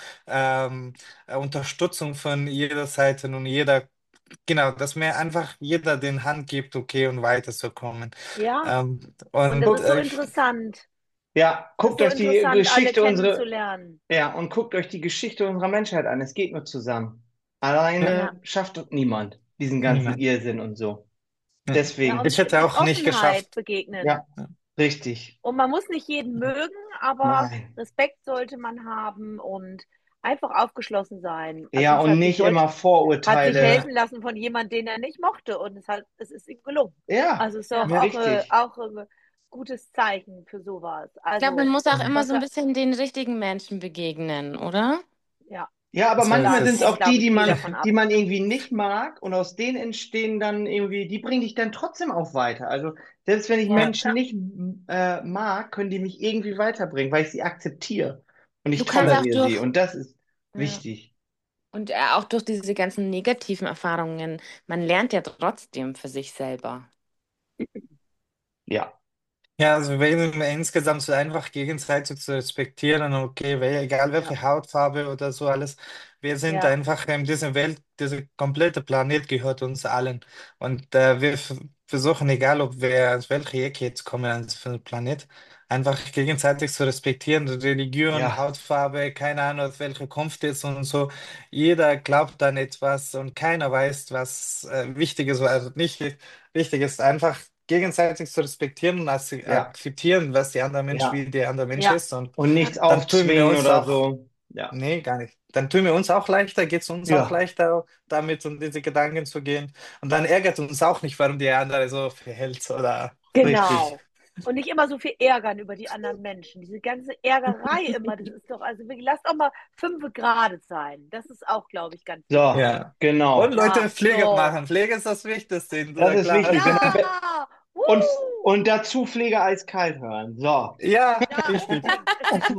Unterstützung von jeder Seite und jeder, genau, dass mir einfach jeder den Hand gibt, okay, und weiterzukommen. ja. Und das Und ist so interessant. Ja, Das ist guckt so euch die interessant, alle Geschichte kennenzulernen. ja, und guckt euch die Geschichte unserer Menschheit an. Es geht nur zusammen. ja, Ja, Alleine schafft das niemand, diesen ganzen niemand. Irrsinn und so. Ja. ja, Deswegen, und Ich hätte mit auch nicht Offenheit geschafft. begegnen. ja, richtig. Und man muss nicht jeden mögen, aber Nein. Respekt sollte man haben und einfach aufgeschlossen sein. Ja, Aziz und nicht immer hat sich Vorurteile. helfen lassen von jemandem, den er nicht mochte und es ist ihm gelungen. Ja, Also ist doch ja. Ja, richtig. auch ein gutes Zeichen für sowas. Ich glaube, man Also, muss auch immer was so ein er, bisschen den richtigen Menschen begegnen, oder? ja, Ja, aber so und ist manchmal da sind es hängt, auch es. die, glaube ich, viel davon die ab. man irgendwie nicht mag und aus denen entstehen dann irgendwie, die bringen dich dann trotzdem auch weiter. Also selbst wenn ich Ja. Menschen nicht mag, können die mich irgendwie weiterbringen, weil ich sie akzeptiere und ich Du kannst auch toleriere sie durch, und das ist ja. wichtig. Und auch durch diese ganzen negativen Erfahrungen, man lernt ja trotzdem für sich selber. Ja, Ja, also wenn wir insgesamt so einfach gegenseitig zu respektieren, okay, egal Ja, welche Hautfarbe oder so alles, wir sind ja, einfach in dieser Welt, dieser komplette Planet gehört uns allen. Und wir versuchen, egal ob wir aus welcher Ecke jetzt kommen, als für den Planet, einfach gegenseitig zu respektieren, Religion, ja, Hautfarbe, keine Ahnung, aus welcher Kunft ist und so. Jeder glaubt an etwas und keiner weiß, was wichtig ist oder also nicht wichtig ist. Einfach gegenseitig zu respektieren und ja, akzeptieren, was der andere Mensch, ja. wie der andere Mensch ja, ist. Und Und nichts dann tun wir aufzwingen uns oder auch, so. Ja, nee, gar nicht. Dann tun wir uns auch leichter, geht es uns auch ja, leichter, damit um diese Gedanken zu gehen. Und dann ärgert uns auch nicht, warum der andere so verhält oder. richtig. genau. Und nicht immer so viel ärgern über die anderen Menschen. Diese ganze Ärgerei immer, das ist doch, also wirklich, lasst doch mal 5 gerade sein. Das ist auch, glaube ich, ganz So, wichtig. Ja. Und genau. Leute, Ja, Pflege so. machen. Pflege ist das Wichtigste in Das dieser ist Klarheit. wichtig. Genau. Ja, Und, uh, und dazu Pflege eiskalt hören. So, Ja, ja, richtig. unbedingt.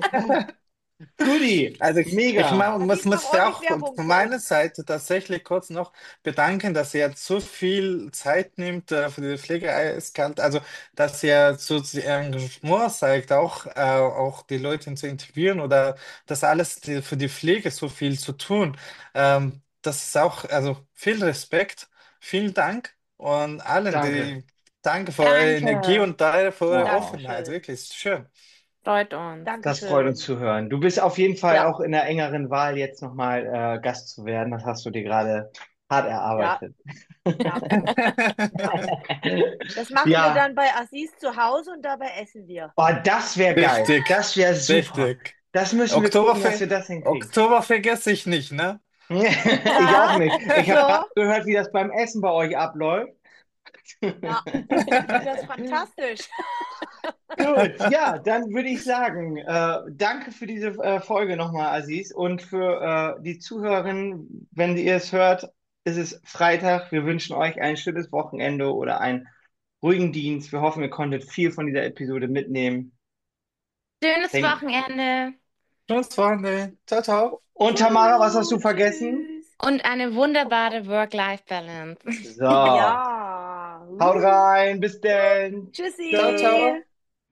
Guti, Also mega. Aziz, mach muss ja ordentlich auch von Werbung für meiner uns. Seite tatsächlich kurz noch bedanken, dass ihr so viel Zeit nimmt für die Pflege eiskalt. Also, dass ihr so viel Engagement zeigt, auch die Leute zu interviewen oder das alles für die Pflege so viel zu tun. Das ist auch, also viel Respekt, vielen Dank und allen, Danke. die danke für eure Energie Danke. und für eure Oh, Offenheit. Dankeschön. Wirklich schön. Freut uns. das freut uns Dankeschön. zu hören. Du bist auf jeden Fall Ja, auch in der engeren Wahl, jetzt nochmal Gast zu werden. Das hast du dir gerade hart ja, erarbeitet. ja, ja. Das machen wir Ja, dann bei Aziz zu Hause und dabei essen wir. oh, das wäre geil. Richtig, Das wäre super. richtig. Das müssen wir gucken, dass Oktoberfest, wir das hinkriegen. Oktober vergesse ich nicht, ne? Ich auch Ja, nicht. Ich habe gerade so, gehört, wie das beim Essen bei euch abläuft. ja, das ist fantastisch. Gut, ja, dann würde ich sagen, danke für diese Folge nochmal, Aziz. Und für die Zuhörerinnen, wenn ihr es hört, ist es Freitag. Wir wünschen euch ein schönes Wochenende oder ein ruhigen Dienst. Wir hoffen, ihr konntet viel von dieser Episode mitnehmen. Schönes Denk Wochenende Schönes Wochenende. Ciao, ciao. Und Tamara, was hast du Jo, vergessen? tschüss. und eine wunderbare Work-Life-Balance. So, Ja. haut rein, bis denn. Tschüssi. Ciao, ciao.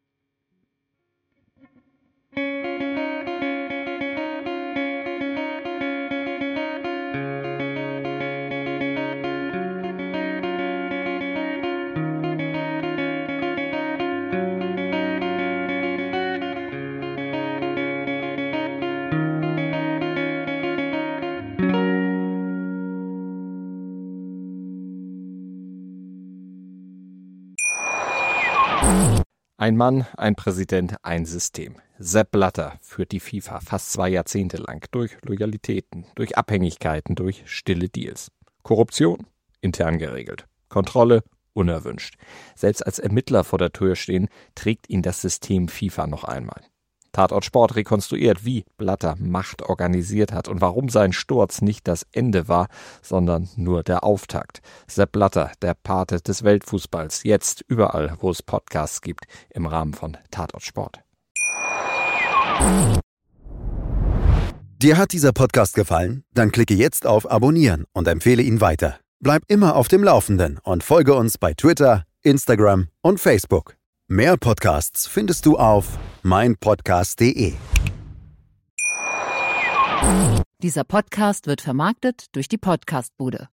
Ein Mann, ein Präsident, ein System. Sepp Blatter führt die FIFA fast 2 Jahrzehnte lang durch Loyalitäten, durch Abhängigkeiten, durch stille Deals. Korruption? Intern geregelt. Kontrolle? Unerwünscht. Selbst als Ermittler vor der Tür stehen, trägt ihn das System FIFA noch einmal. Tatort Sport rekonstruiert, wie Blatter Macht organisiert hat und warum sein Sturz nicht das Ende war, sondern nur der Auftakt. Sepp Blatter, der Pate des Weltfußballs, jetzt überall, wo es Podcasts gibt, im Rahmen von Tatort Sport. Dir hat dieser Podcast gefallen? Dann klicke jetzt auf Abonnieren und empfehle ihn weiter. Bleib immer auf dem Laufenden und folge uns bei Twitter, Instagram und Facebook. Mehr Podcasts findest du auf meinpodcast.de. Dieser Podcast wird vermarktet durch die Podcastbude.